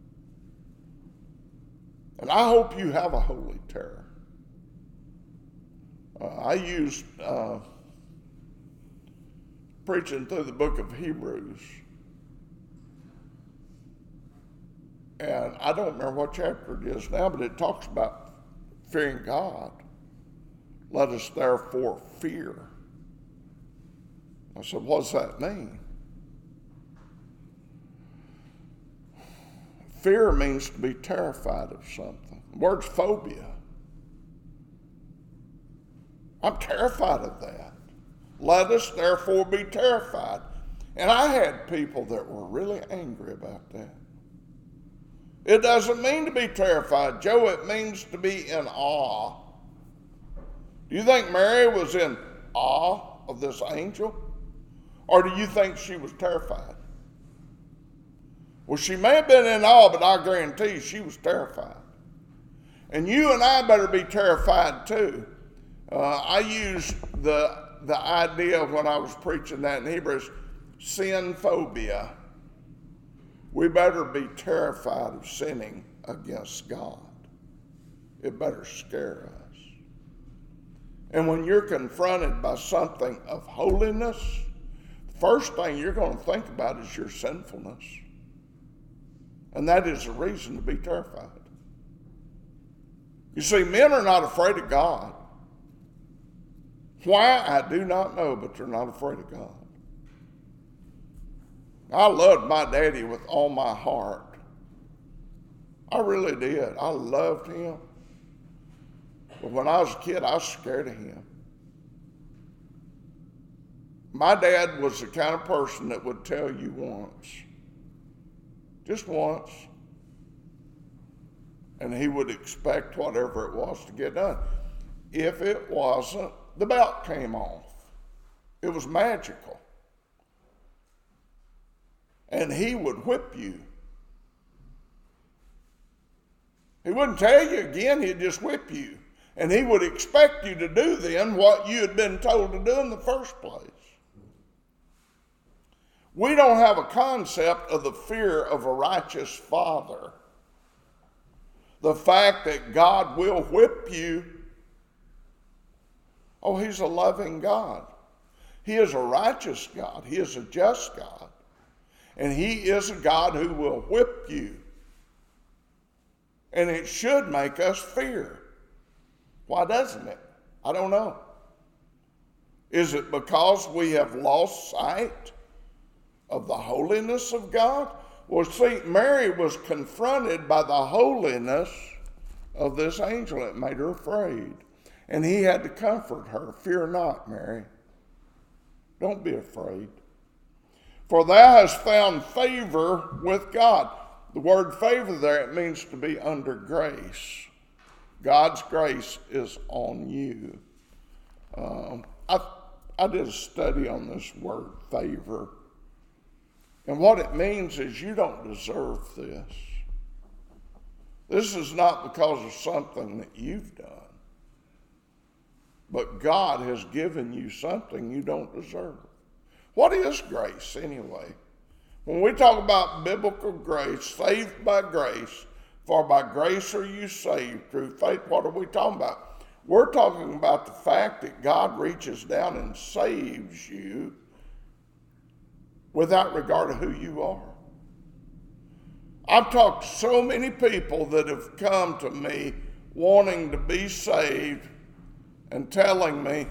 And I hope you have a holy terror. I used preaching through the book of Hebrews. And I don't remember what chapter it is now, but it talks about fearing God. Let us therefore fear. I said, what does that mean? Fear means to be terrified of something. The word's phobia. I'm terrified of that. Let us therefore be terrified. And I had people that were really angry about that. It doesn't mean to be terrified, Joe. It means to be in awe. Do you think Mary was in awe of this angel? Or do you think she was terrified? Well, she may have been in awe, but I guarantee you she was terrified. And you and I better be terrified too. I used the idea when I was preaching that in Hebrews, sin phobia. we better be terrified of sinning against God. It better scare us. And when you're confronted by something of holiness, the first thing you're going to think about is your sinfulness. And that is a reason to be terrified. You see, men are not afraid of God. Why, I do not know, but they're not afraid of God. I loved my daddy with all my heart. I really did. I loved him. But when I was a kid, I was scared of him. My dad was the kind of person that would tell you once, just once, and he would expect whatever it was to get done. If it wasn't, the belt came off. It was magical. And he would whip you. He wouldn't tell you again, he'd just whip you. And he would expect you to do then what you had been told to do in the first place. We don't have a concept of the fear of a righteous father. The fact that God will whip you. Oh, he's a loving God. He is a righteous God. He is a just God. And he is a God who will whip you. And it should make us fear. Why doesn't it? I don't know. Is it because we have lost sight of the holiness of God? Well, see, Mary was confronted by the holiness of this angel. It made her afraid. And he had to comfort her. Fear not, Mary. Don't be afraid. For thou hast found favor with God. The word favor there, it means to be under grace. God's grace is on you. I did a study on this word favor. And what it means is you don't deserve this. This is not because of something that you've done. But God has given you something you don't deserve. What is grace anyway? When we talk about biblical grace, saved by grace, for by grace are you saved through faith, what are we talking about? We're talking about the fact that God reaches down and saves you without regard to who you are. I've talked to so many people that have come to me wanting to be saved and telling me,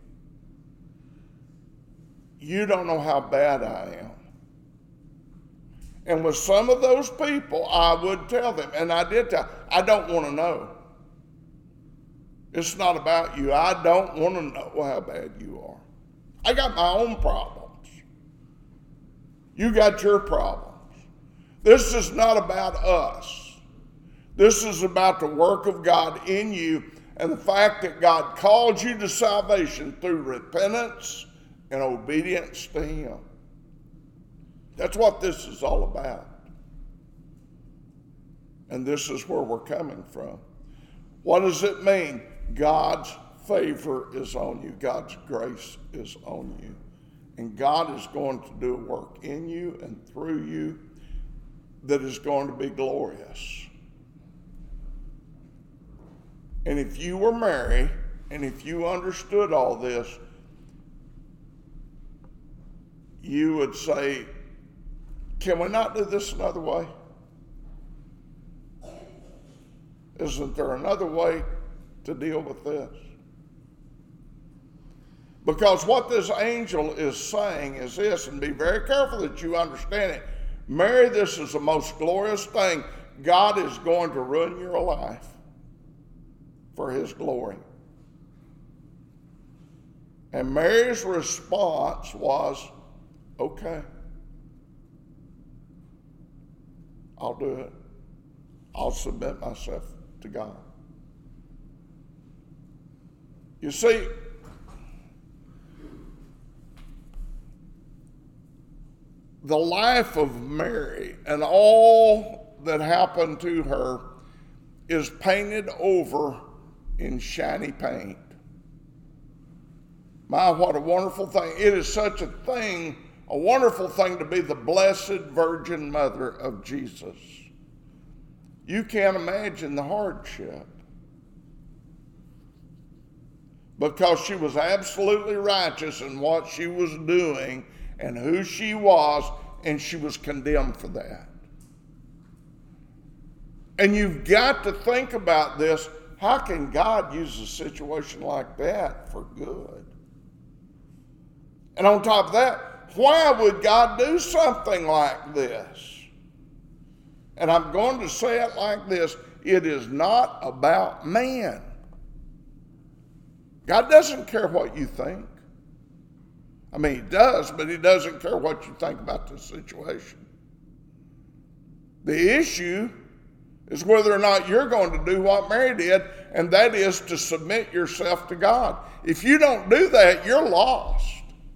you don't know how bad I am. And with some of those people, I would tell them, and I did tell, I don't want to know. It's not about you. I don't want to know how bad you are. I got my own problems. You got your problems. This is not about us. This is about the work of God in you and the fact that God called you to salvation through repentance and obedience to him. That's what this is all about. And this is where we're coming from. What does it mean? God's favor is on you. God's grace is on you. And God is going to do a work in you and through you that is going to be glorious. And if you were Mary, and if you understood all this, you would say, can we not do this another way? Isn't there another way to deal with this? Because what this angel is saying is this, and be very careful that you understand it. Mary, this is the most glorious thing. God is going to ruin your life for his glory. And Mary's response was, okay, I'll do it. I'll submit myself to God. You see, the life of Mary and all that happened to her is painted over in shiny paint. My, what a wonderful thing. It is such a thing a wonderful thing to be the Blessed Virgin Mother of Jesus. You can't imagine the hardship. Because she was absolutely righteous in what she was doing and who she was, and she was condemned for that. And you've got to think about this. How can God use a situation like that for good? And on top of that, why would God do something like this? And I'm going to say it like this. It is not about man. God doesn't care what you think. I mean, he does, but he doesn't care what you think about the situation. The issue is whether or not you're going to do what Mary did, and that is to submit yourself to God. If you don't do that, you're lost.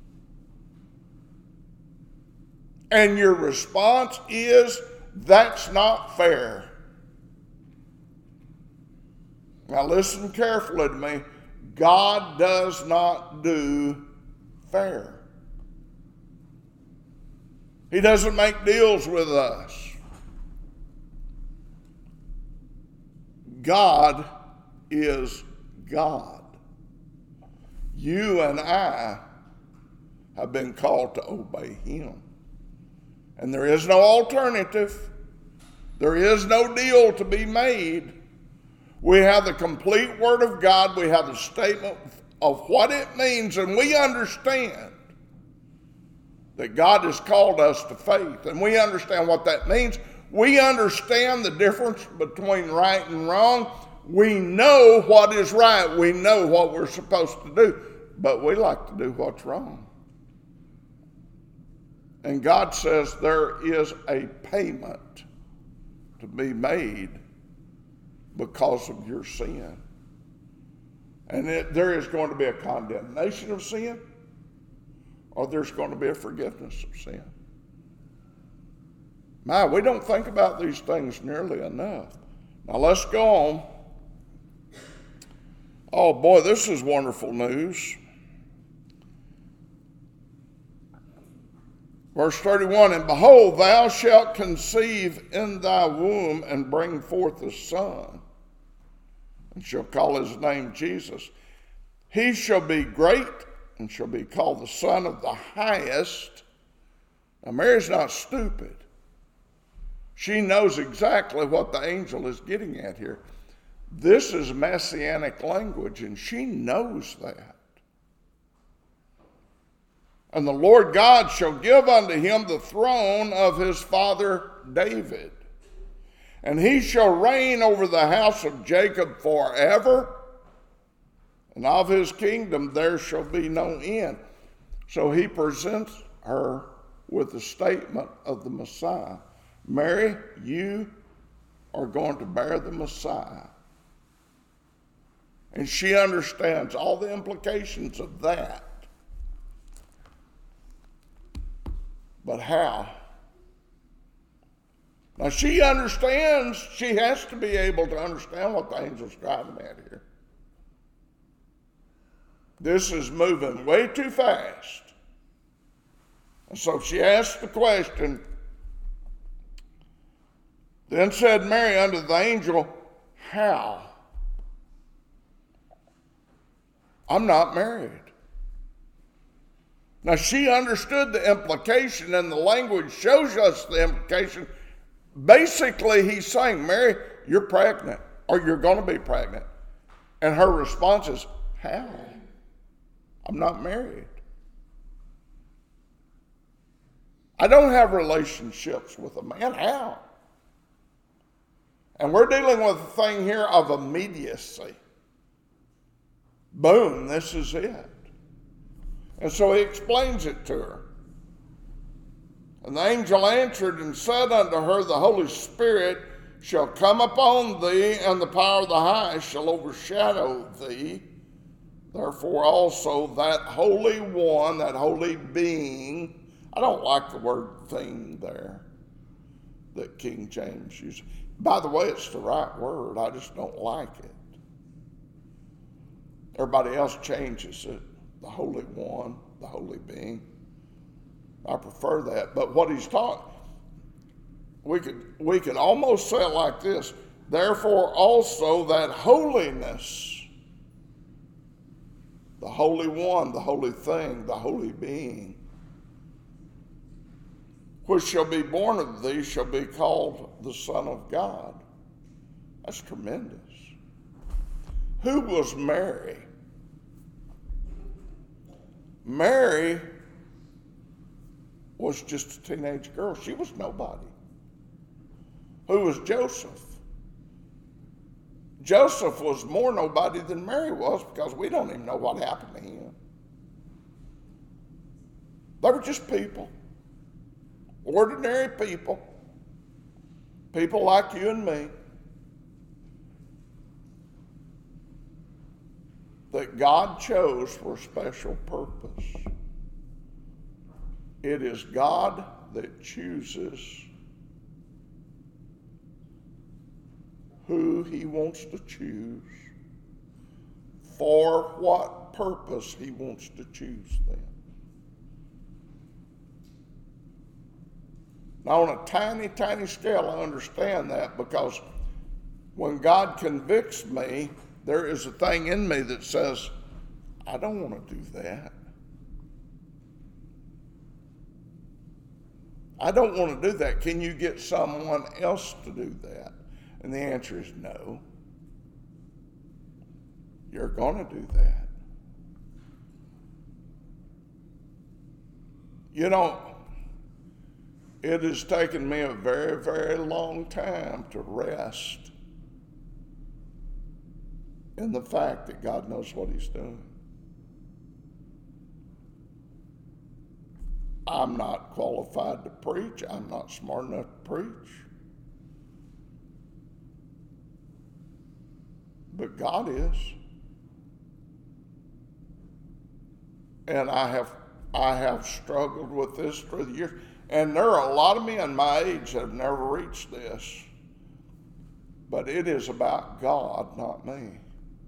And your response is, that's not fair. Now listen carefully to me. God does not do fair. He doesn't make deals with us. God is God. You and I have been called to obey him. And there is no alternative. There is no deal to be made. We have the complete Word of God. We have the statement of what it means, and we understand that God has called us to faith, and we understand what that means. We understand the difference between right and wrong. We know what is right. We know what we're supposed to do, but we like to do what's wrong. And God says there is a payment to be made because of your sin. And there is going to be a condemnation of sin, or there's going to be a forgiveness of sin. We don't think about these things nearly enough. Now let's go on. Oh boy, this is wonderful news. Verse 31, and behold, thou shalt conceive in thy womb and bring forth a son, and shall call his name Jesus. He shall be great and shall be called the Son of the Highest. Now Mary's not stupid. She knows exactly what the angel is getting at here. This is messianic language, and she knows that. And the Lord God shall give unto him the throne of his father David. And he shall reign over the house of Jacob forever, and of his kingdom there shall be no end. So he presents her with the statement of the Messiah. Mary, you are going to bear the Messiah. And she understands all the implications of that. But how? Now she understands, she has to be able to understand what the angel's driving at here. This is moving way too fast. And so she asked the question, then said Mary unto the angel, how? I'm not married. Now she understood the implication, and the language shows us the implication. Basically, he's saying, Mary, you're pregnant, or you're going to be pregnant. And her response is, how? I'm not married. I don't have relationships with a man. How? And we're dealing with a thing here of immediacy. Boom, this is it. And so he explains it to her. And the angel answered and said unto her, the Holy Spirit shall come upon thee, and the power of the highest shall overshadow thee. Therefore also that Holy One, that holy being, I don't like the word thing there that King James uses. By the way, it's the right word. I just don't like it. Everybody else changes it. The Holy One, the holy being. I prefer that. But what he's taught, we could almost say it like this: therefore also that holiness, the Holy One, the holy thing, the holy being, which shall be born of thee shall be called the Son of God. That's tremendous. Who was Mary? Mary was just a teenage girl. She was nobody. Who was Joseph? Joseph was more nobody than Mary was, because we don't even know what happened to him. They were just people. Ordinary people. People like you and me. That God chose for a special purpose. It is God that chooses who he wants to choose, for what purpose he wants to choose them. Now, on a tiny, tiny scale, I understand that, because when God convicts me, there is a thing in me that says, I don't want to do that. I don't want to do that. Can you get someone else to do that? And the answer is no. You're going to do that. You know, it has taken me a very, very long time to rest in the fact that God knows what he's doing. I'm not qualified to preach. I'm not smart enough to preach. But God is. And I have struggled with this through the years. And there are a lot of men my age that have never reached this. But it is about God, not me.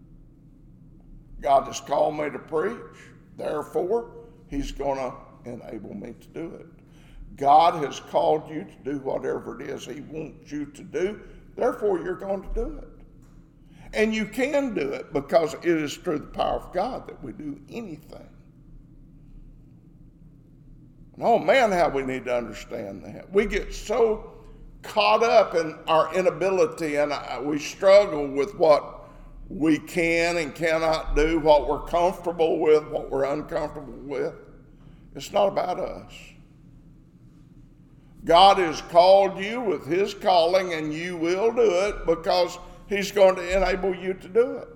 God has called me to preach. Therefore, he's going to enable me to do it. God has called you to do whatever it is he wants you to do. Therefore, you're going to do it. And you can do it, because it is through the power of God that we do anything. And oh man, how we need to understand that. We get so caught up in our inability, and we struggle with what we can and cannot do, what we're comfortable with, what we're uncomfortable with. It's not about us. God has called you with his calling, and you will do it because he's going to enable you to do it.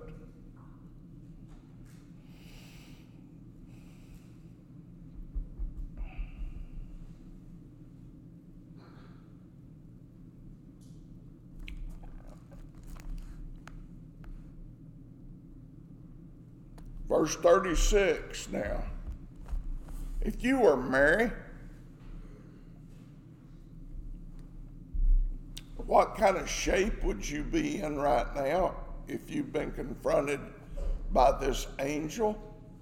Verse 36 now. If you were Mary, what kind of shape would you be in right now if you've been confronted by this angel,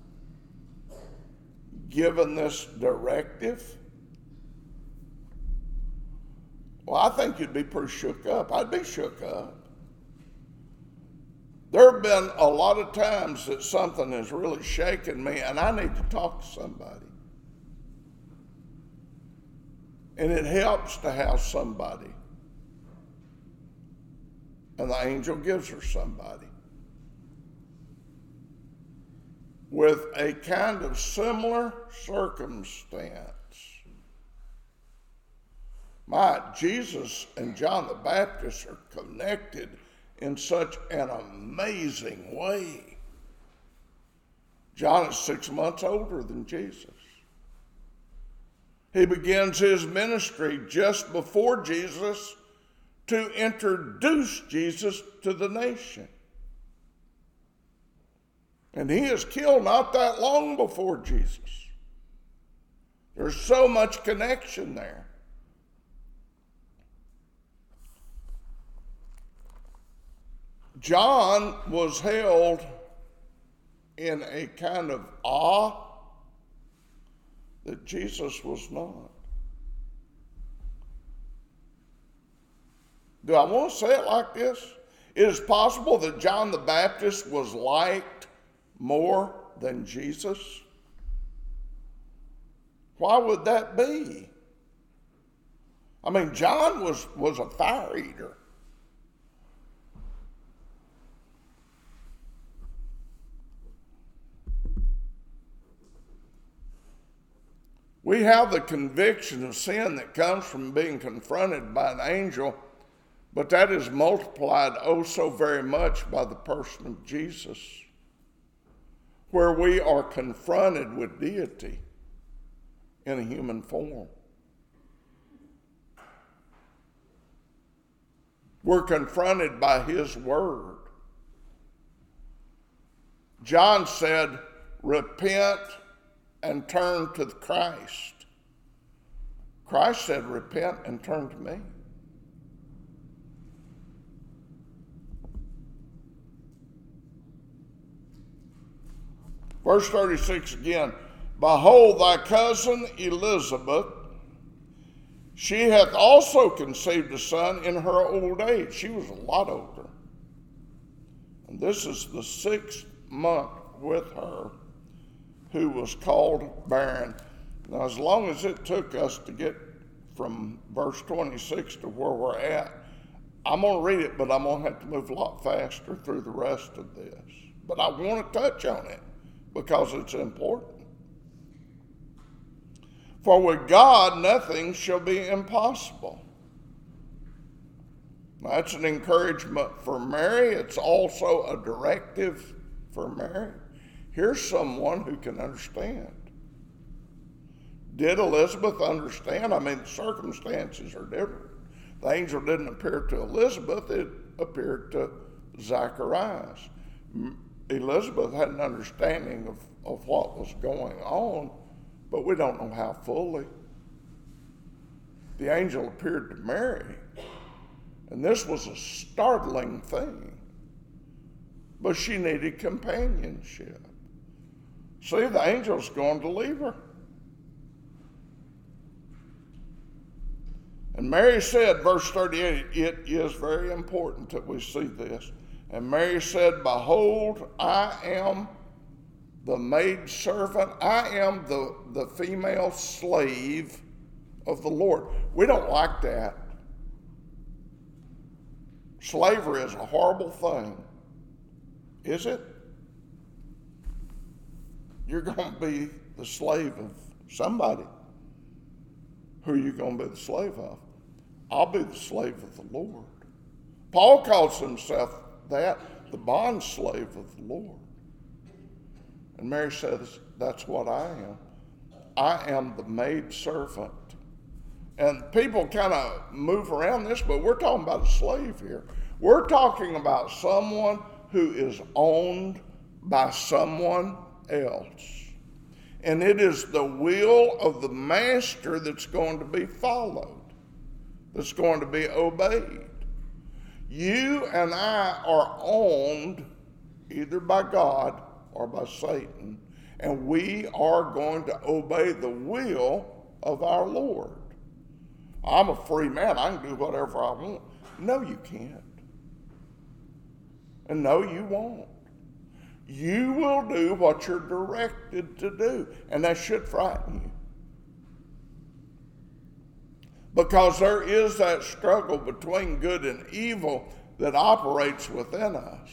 given this directive? Well, I think you'd be pretty shook up. I'd be shook up. There have been a lot of times that something has really shaken me, and I need to talk to somebody. And it helps to have somebody. And the angel gives her somebody with a kind of similar circumstance. Jesus and John the Baptist are connected in such an amazing way. John is 6 months older than Jesus. He begins his ministry just before Jesus to introduce Jesus to the nation. And he is killed not that long before Jesus. There's so much connection there. John was held in a kind of awe that Jesus was not. Do I want to say it like this? It is possible that John the Baptist was liked more than Jesus. Why would that be? I mean, John was a fire eater. We have the conviction of sin that comes from being confronted by an angel, but that is multiplied oh so very much by the person of Jesus, where we are confronted with deity in a human form. We're confronted by his word. John said, repent and turn to Christ. Christ said, repent and turn to me. Verse 36 again, behold, thy cousin Elizabeth, she hath also conceived a son in her old age. She was a lot older. And this is the 6th month with her, who was called barren. Now, as long as it took us to get from verse 26 to where we're at, I'm going to read it, but I'm going to have to move a lot faster through the rest of this. But I want to touch on it because it's important. For with God, nothing shall be impossible. That's an encouragement for Mary. It's also a directive for Mary. Here's someone who can understand. Did Elizabeth understand? I mean, the circumstances are different. The angel didn't appear to Elizabeth, it appeared to Zacharias. Elizabeth had an understanding of what was going on, but we don't know how fully. The angel appeared to Mary, and this was a startling thing, but she needed companionship. See, the angel's going to leave her. And Mary said, verse 38, it is very important that we see this. And Mary said, behold, I am the maidservant. I am the female slave of the Lord. We don't like that. Slavery is a horrible thing. Is it? You're going to be the slave of somebody. Who are you going to be the slave of? I'll be the slave of the Lord. Paul calls himself that, the bond slave of the Lord. And Mary says, that's what I am. I am the maidservant. And people kind of move around this, but we're talking about a slave here. We're talking about someone who is owned by someone else. And it is the will of the master that's going to be followed, that's going to be obeyed. You and I are owned either by God or by Satan, and we are going to obey the will of our Lord. I'm a free man. I can do whatever I want. No, you can't. And no, you won't. You will do what you're directed to do, and that should frighten you. Because there is that struggle between good and evil that operates within us.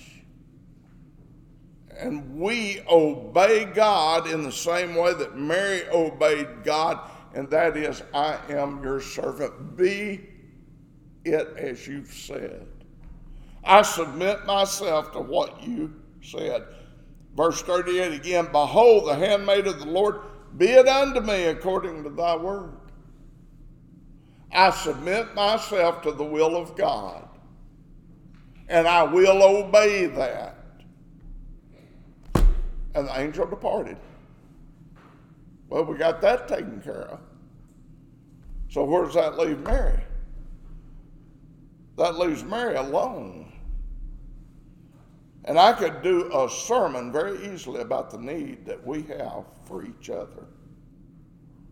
And we obey God in the same way that Mary obeyed God, and that is, I am your servant. Be it as you've said. I submit myself to what you said. Verse 38 again, behold, the handmaid of the Lord, be it unto me according to thy word. I submit myself to the will of God, and I will obey that. And the angel departed. Well, we got that taken care of. So where does that leave Mary? That leaves Mary alone. And I could do a sermon very easily about the need that we have for each other.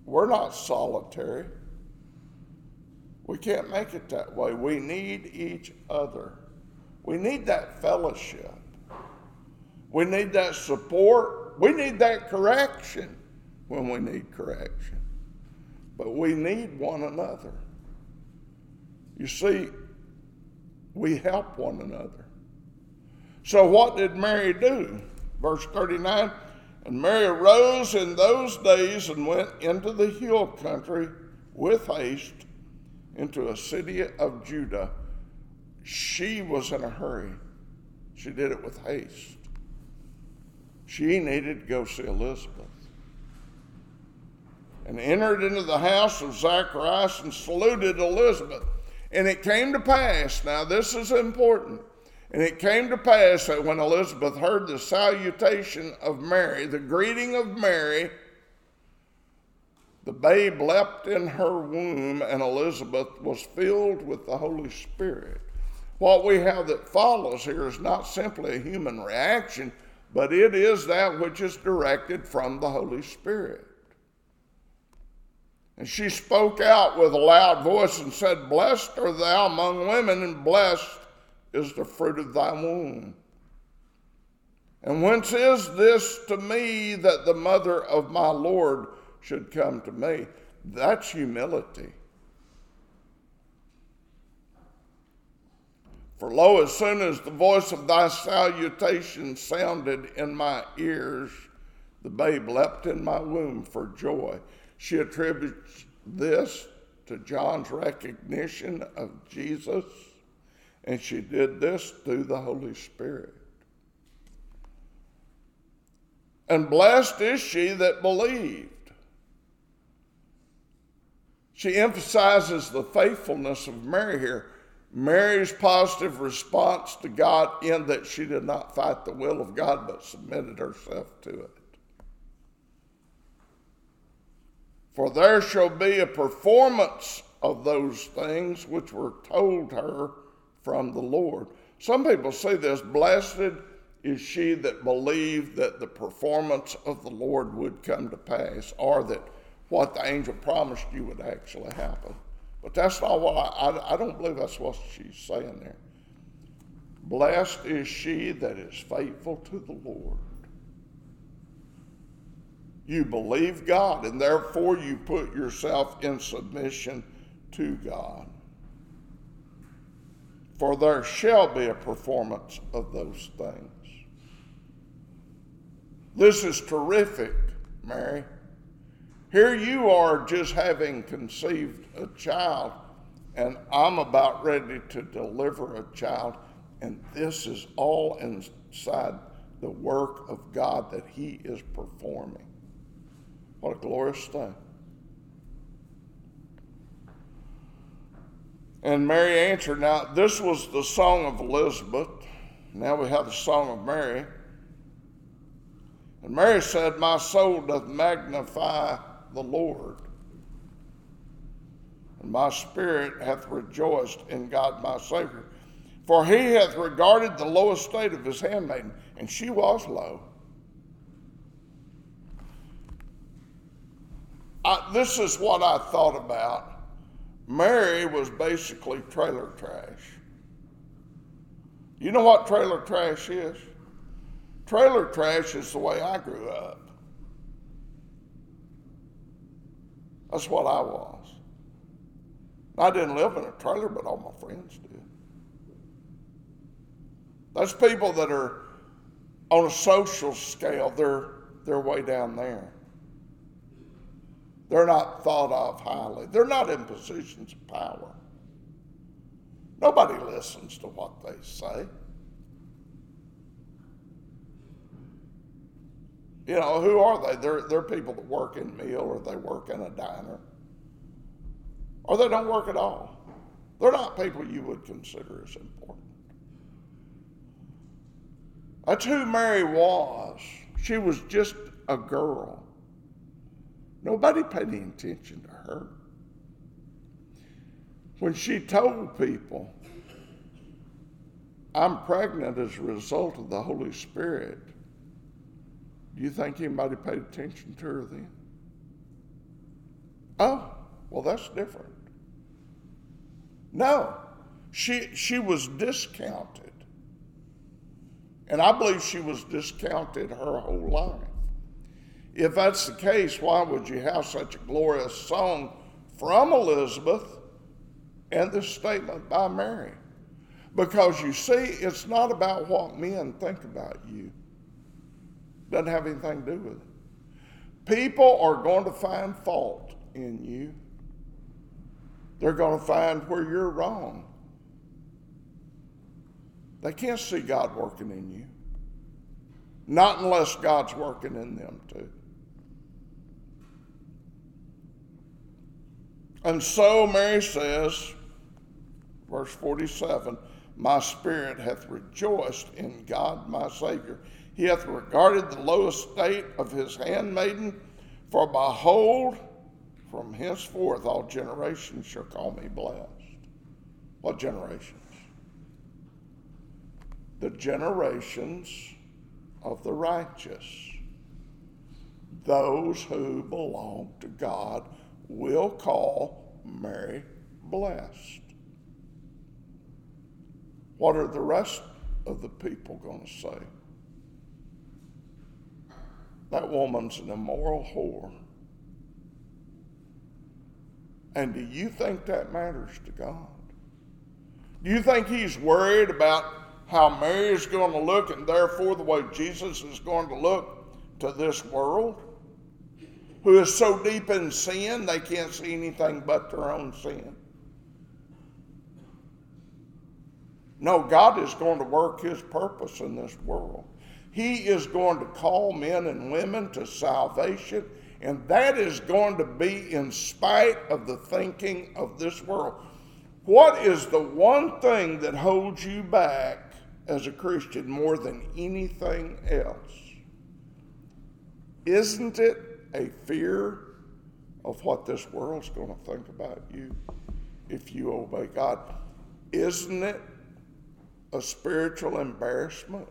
We're not solitary. We can't make it that way. We need each other. We need that fellowship. We need that support. We need that correction when we need correction. But we need one another. You see, we help one another. So what did Mary do? Verse 39, and Mary arose in those days and went into the hill country with haste into a city of Judah. She was in a hurry. She did it with haste. She needed to go see Elizabeth. And entered into the house of Zacharias and saluted Elizabeth. And it came to pass, now this is important, and it came to pass that when Elizabeth heard the salutation of Mary, the greeting of Mary, the babe leapt in her womb, and Elizabeth was filled with the Holy Spirit. What we have that follows here is not simply a human reaction, but it is that which is directed from the Holy Spirit. And she spoke out with a loud voice and said, Blessed art thou among women, and blessed is the fruit of thy womb. And whence is this to me that the mother of my Lord should come to me? That's humility. For lo, as soon as the voice of thy salutation sounded in my ears, the babe leapt in my womb for joy. She attributes this to John's recognition of Jesus, and she did this through the Holy Spirit. And blessed is she that believed. She emphasizes the faithfulness of Mary here. Mary's positive response to God in that she did not fight the will of God, but submitted herself to it. For there shall be a performance of those things which were told her from the Lord. Some people say this, blessed is she that believed that the performance of the Lord would come to pass, or that what the angel promised you would actually happen. But that's not what I don't believe that's what she's saying there. Blessed is she that is faithful to the Lord. You believe God, and therefore you put yourself in submission to God. For there shall be a performance of those things. This is terrific, Mary. Here you are just having conceived a child, and I'm about ready to deliver a child, and this is all inside the work of God that He is performing. What a glorious thing. And Mary answered. Now, this was the song of Elizabeth. Now we have the song of Mary. And Mary said, My soul doth magnify the Lord, and my spirit hath rejoiced in God my Savior. For he hath regarded the low estate of his handmaiden, and she was low. This is what I thought about. Mary was basically trailer trash. You know what trailer trash is? Trailer trash is the way I grew up. That's what I was. I didn't live in a trailer, but all my friends did. Those people that are on a social scale, they're way down there. They're not thought of highly. They're not in positions of power. Nobody listens to what they say. You know, who are they? They're people that work in a mill, or they work in a diner, or they don't work at all. They're not people you would consider as important. That's who Mary was. She was just a girl. Nobody paid any attention to her. When she told people, I'm pregnant as a result of the Holy Spirit, do you think anybody paid attention to her then? Oh, well, that's different. No, she was discounted. And I believe she was discounted her whole life. If that's the case, why would you have such a glorious song from Elizabeth and this statement by Mary? Because you see, it's not about what men think about you. Doesn't have anything to do with it. People are going to find fault in you. They're going to find where you're wrong. They can't see God working in you. Not unless God's working in them too. And so Mary says, verse 47, my spirit hath rejoiced in God my Savior. He hath regarded the low estate of his handmaiden, for behold, from henceforth all generations shall call me blessed. What generations? The generations of the righteous. Those who belong to God will call Mary blessed. What are the rest of the people going to say? That woman's an immoral whore. And do you think that matters to God? Do you think he's worried about how Mary is going to look and therefore the way Jesus is going to look to this world? Who is so deep in sin they can't see anything but their own sin? No, God is going to work his purpose in this world. He is going to call men and women to salvation, and that is going to be in spite of the thinking of this world. What is the one thing that holds you back as a Christian more than anything else? Isn't it a fear of what this world's going to think about you if you obey God? Isn't it a spiritual embarrassment?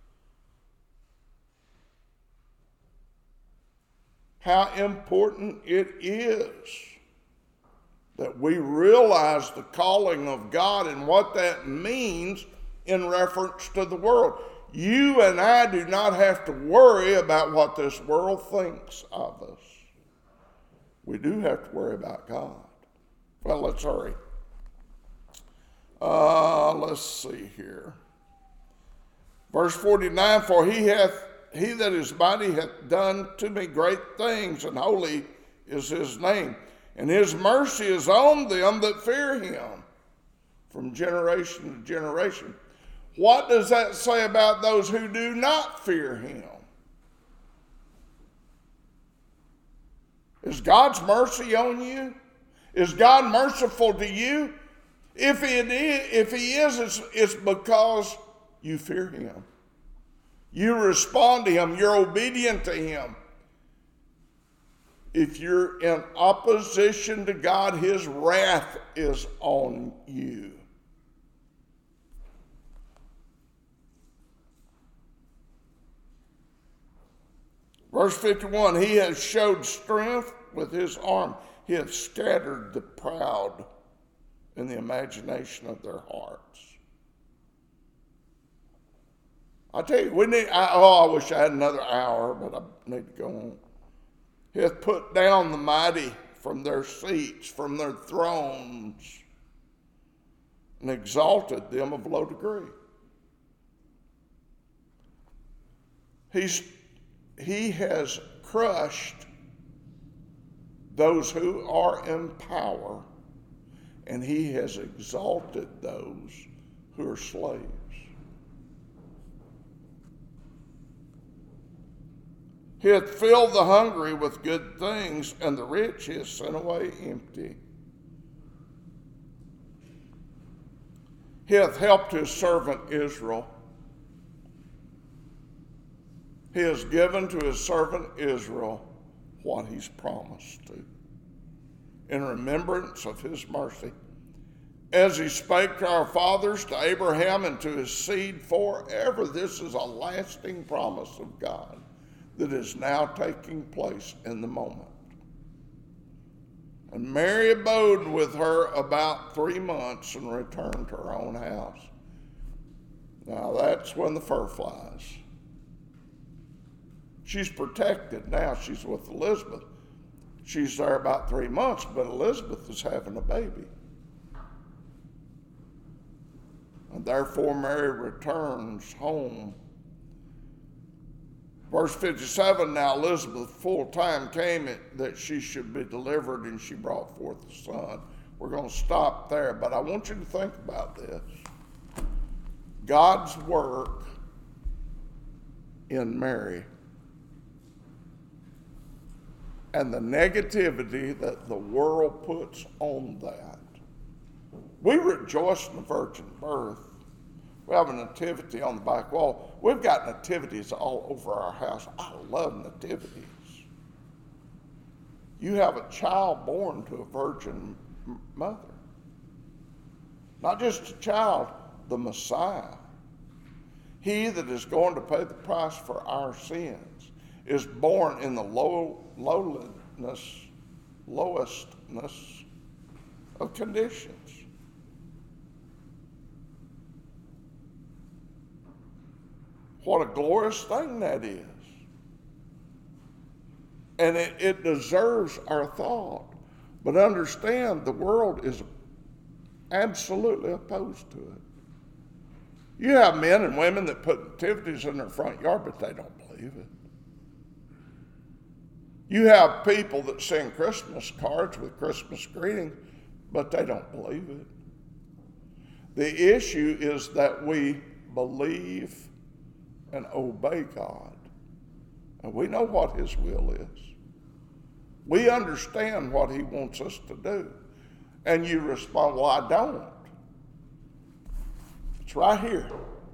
How important it is that we realize the calling of God and what that means in reference to the world. You and I do not have to worry about what this world thinks of us. We do have to worry about God. Well, let's hurry. Let's see here. Verse 49, for he that is mighty hath done to me great things, and holy is his name. And his mercy is on them that fear him from generation to generation. What does that say about those who do not fear him? Is God's mercy on you? Is God merciful to you? If he is, it's because you fear him. You respond to him. You're obedient to him. If you're in opposition to God, his wrath is on you. Verse 51, he has showed strength with his arm. He hath scattered the proud in the imagination of their hearts. I tell you, I wish I had another hour, but I need to go on. He hath put down the mighty from their seats, from their thrones, and exalted them of low degree. He has crushed those who are in power, and he has exalted those who are slaves. He hath filled the hungry with good things, and the rich he hath sent away empty. He hath helped his servant Israel. He has given to his servant Israel what he's promised to, in remembrance of his mercy, as he spake to our fathers, to Abraham, and to his seed forever. This is a lasting promise of God that is now taking place in the moment. And Mary abode with her about 3 months and returned to her own house. Now that's when the fur flies. She's protected now. She's with Elizabeth. She's there about 3 months, but Elizabeth is having a baby. And therefore Mary returns home. Verse 57, now Elizabeth full time came that she should be delivered, and she brought forth a son. We're going to stop there, but I want you to think about this. God's work in Mary and the negativity that the world puts on that. We rejoice in the virgin birth. We have a nativity on the back wall. We've got nativities all over our house. I love nativities. You have a child born to a virgin mother. Not just a child, the Messiah. He that is going to pay the price for our sins is born in the lowestness of conditions. What a glorious thing that is. And it deserves our thought. But understand, the world is absolutely opposed to it. You have men and women that put nativities in their front yard, but they don't believe it. You have people that send Christmas cards with Christmas greetings, but they don't believe it. The issue is that we believe and obey God. And we know what His will is. We understand what He wants us to do. And you respond, well, I don't. It's right here.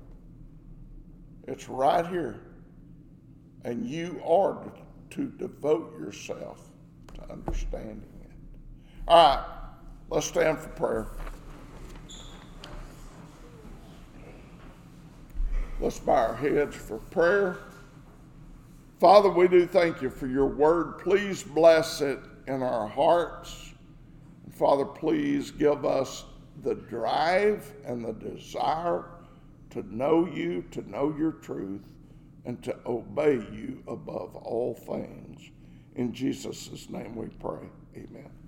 It's right here. And you are to devote yourself to understanding it. All right, let's stand for prayer. Let's bow our heads for prayer. Father, we do thank you for your word. Please bless it in our hearts. And Father, please give us the drive and the desire to know you, to know your truth, and to obey you above all things. In Jesus' name we pray. Amen.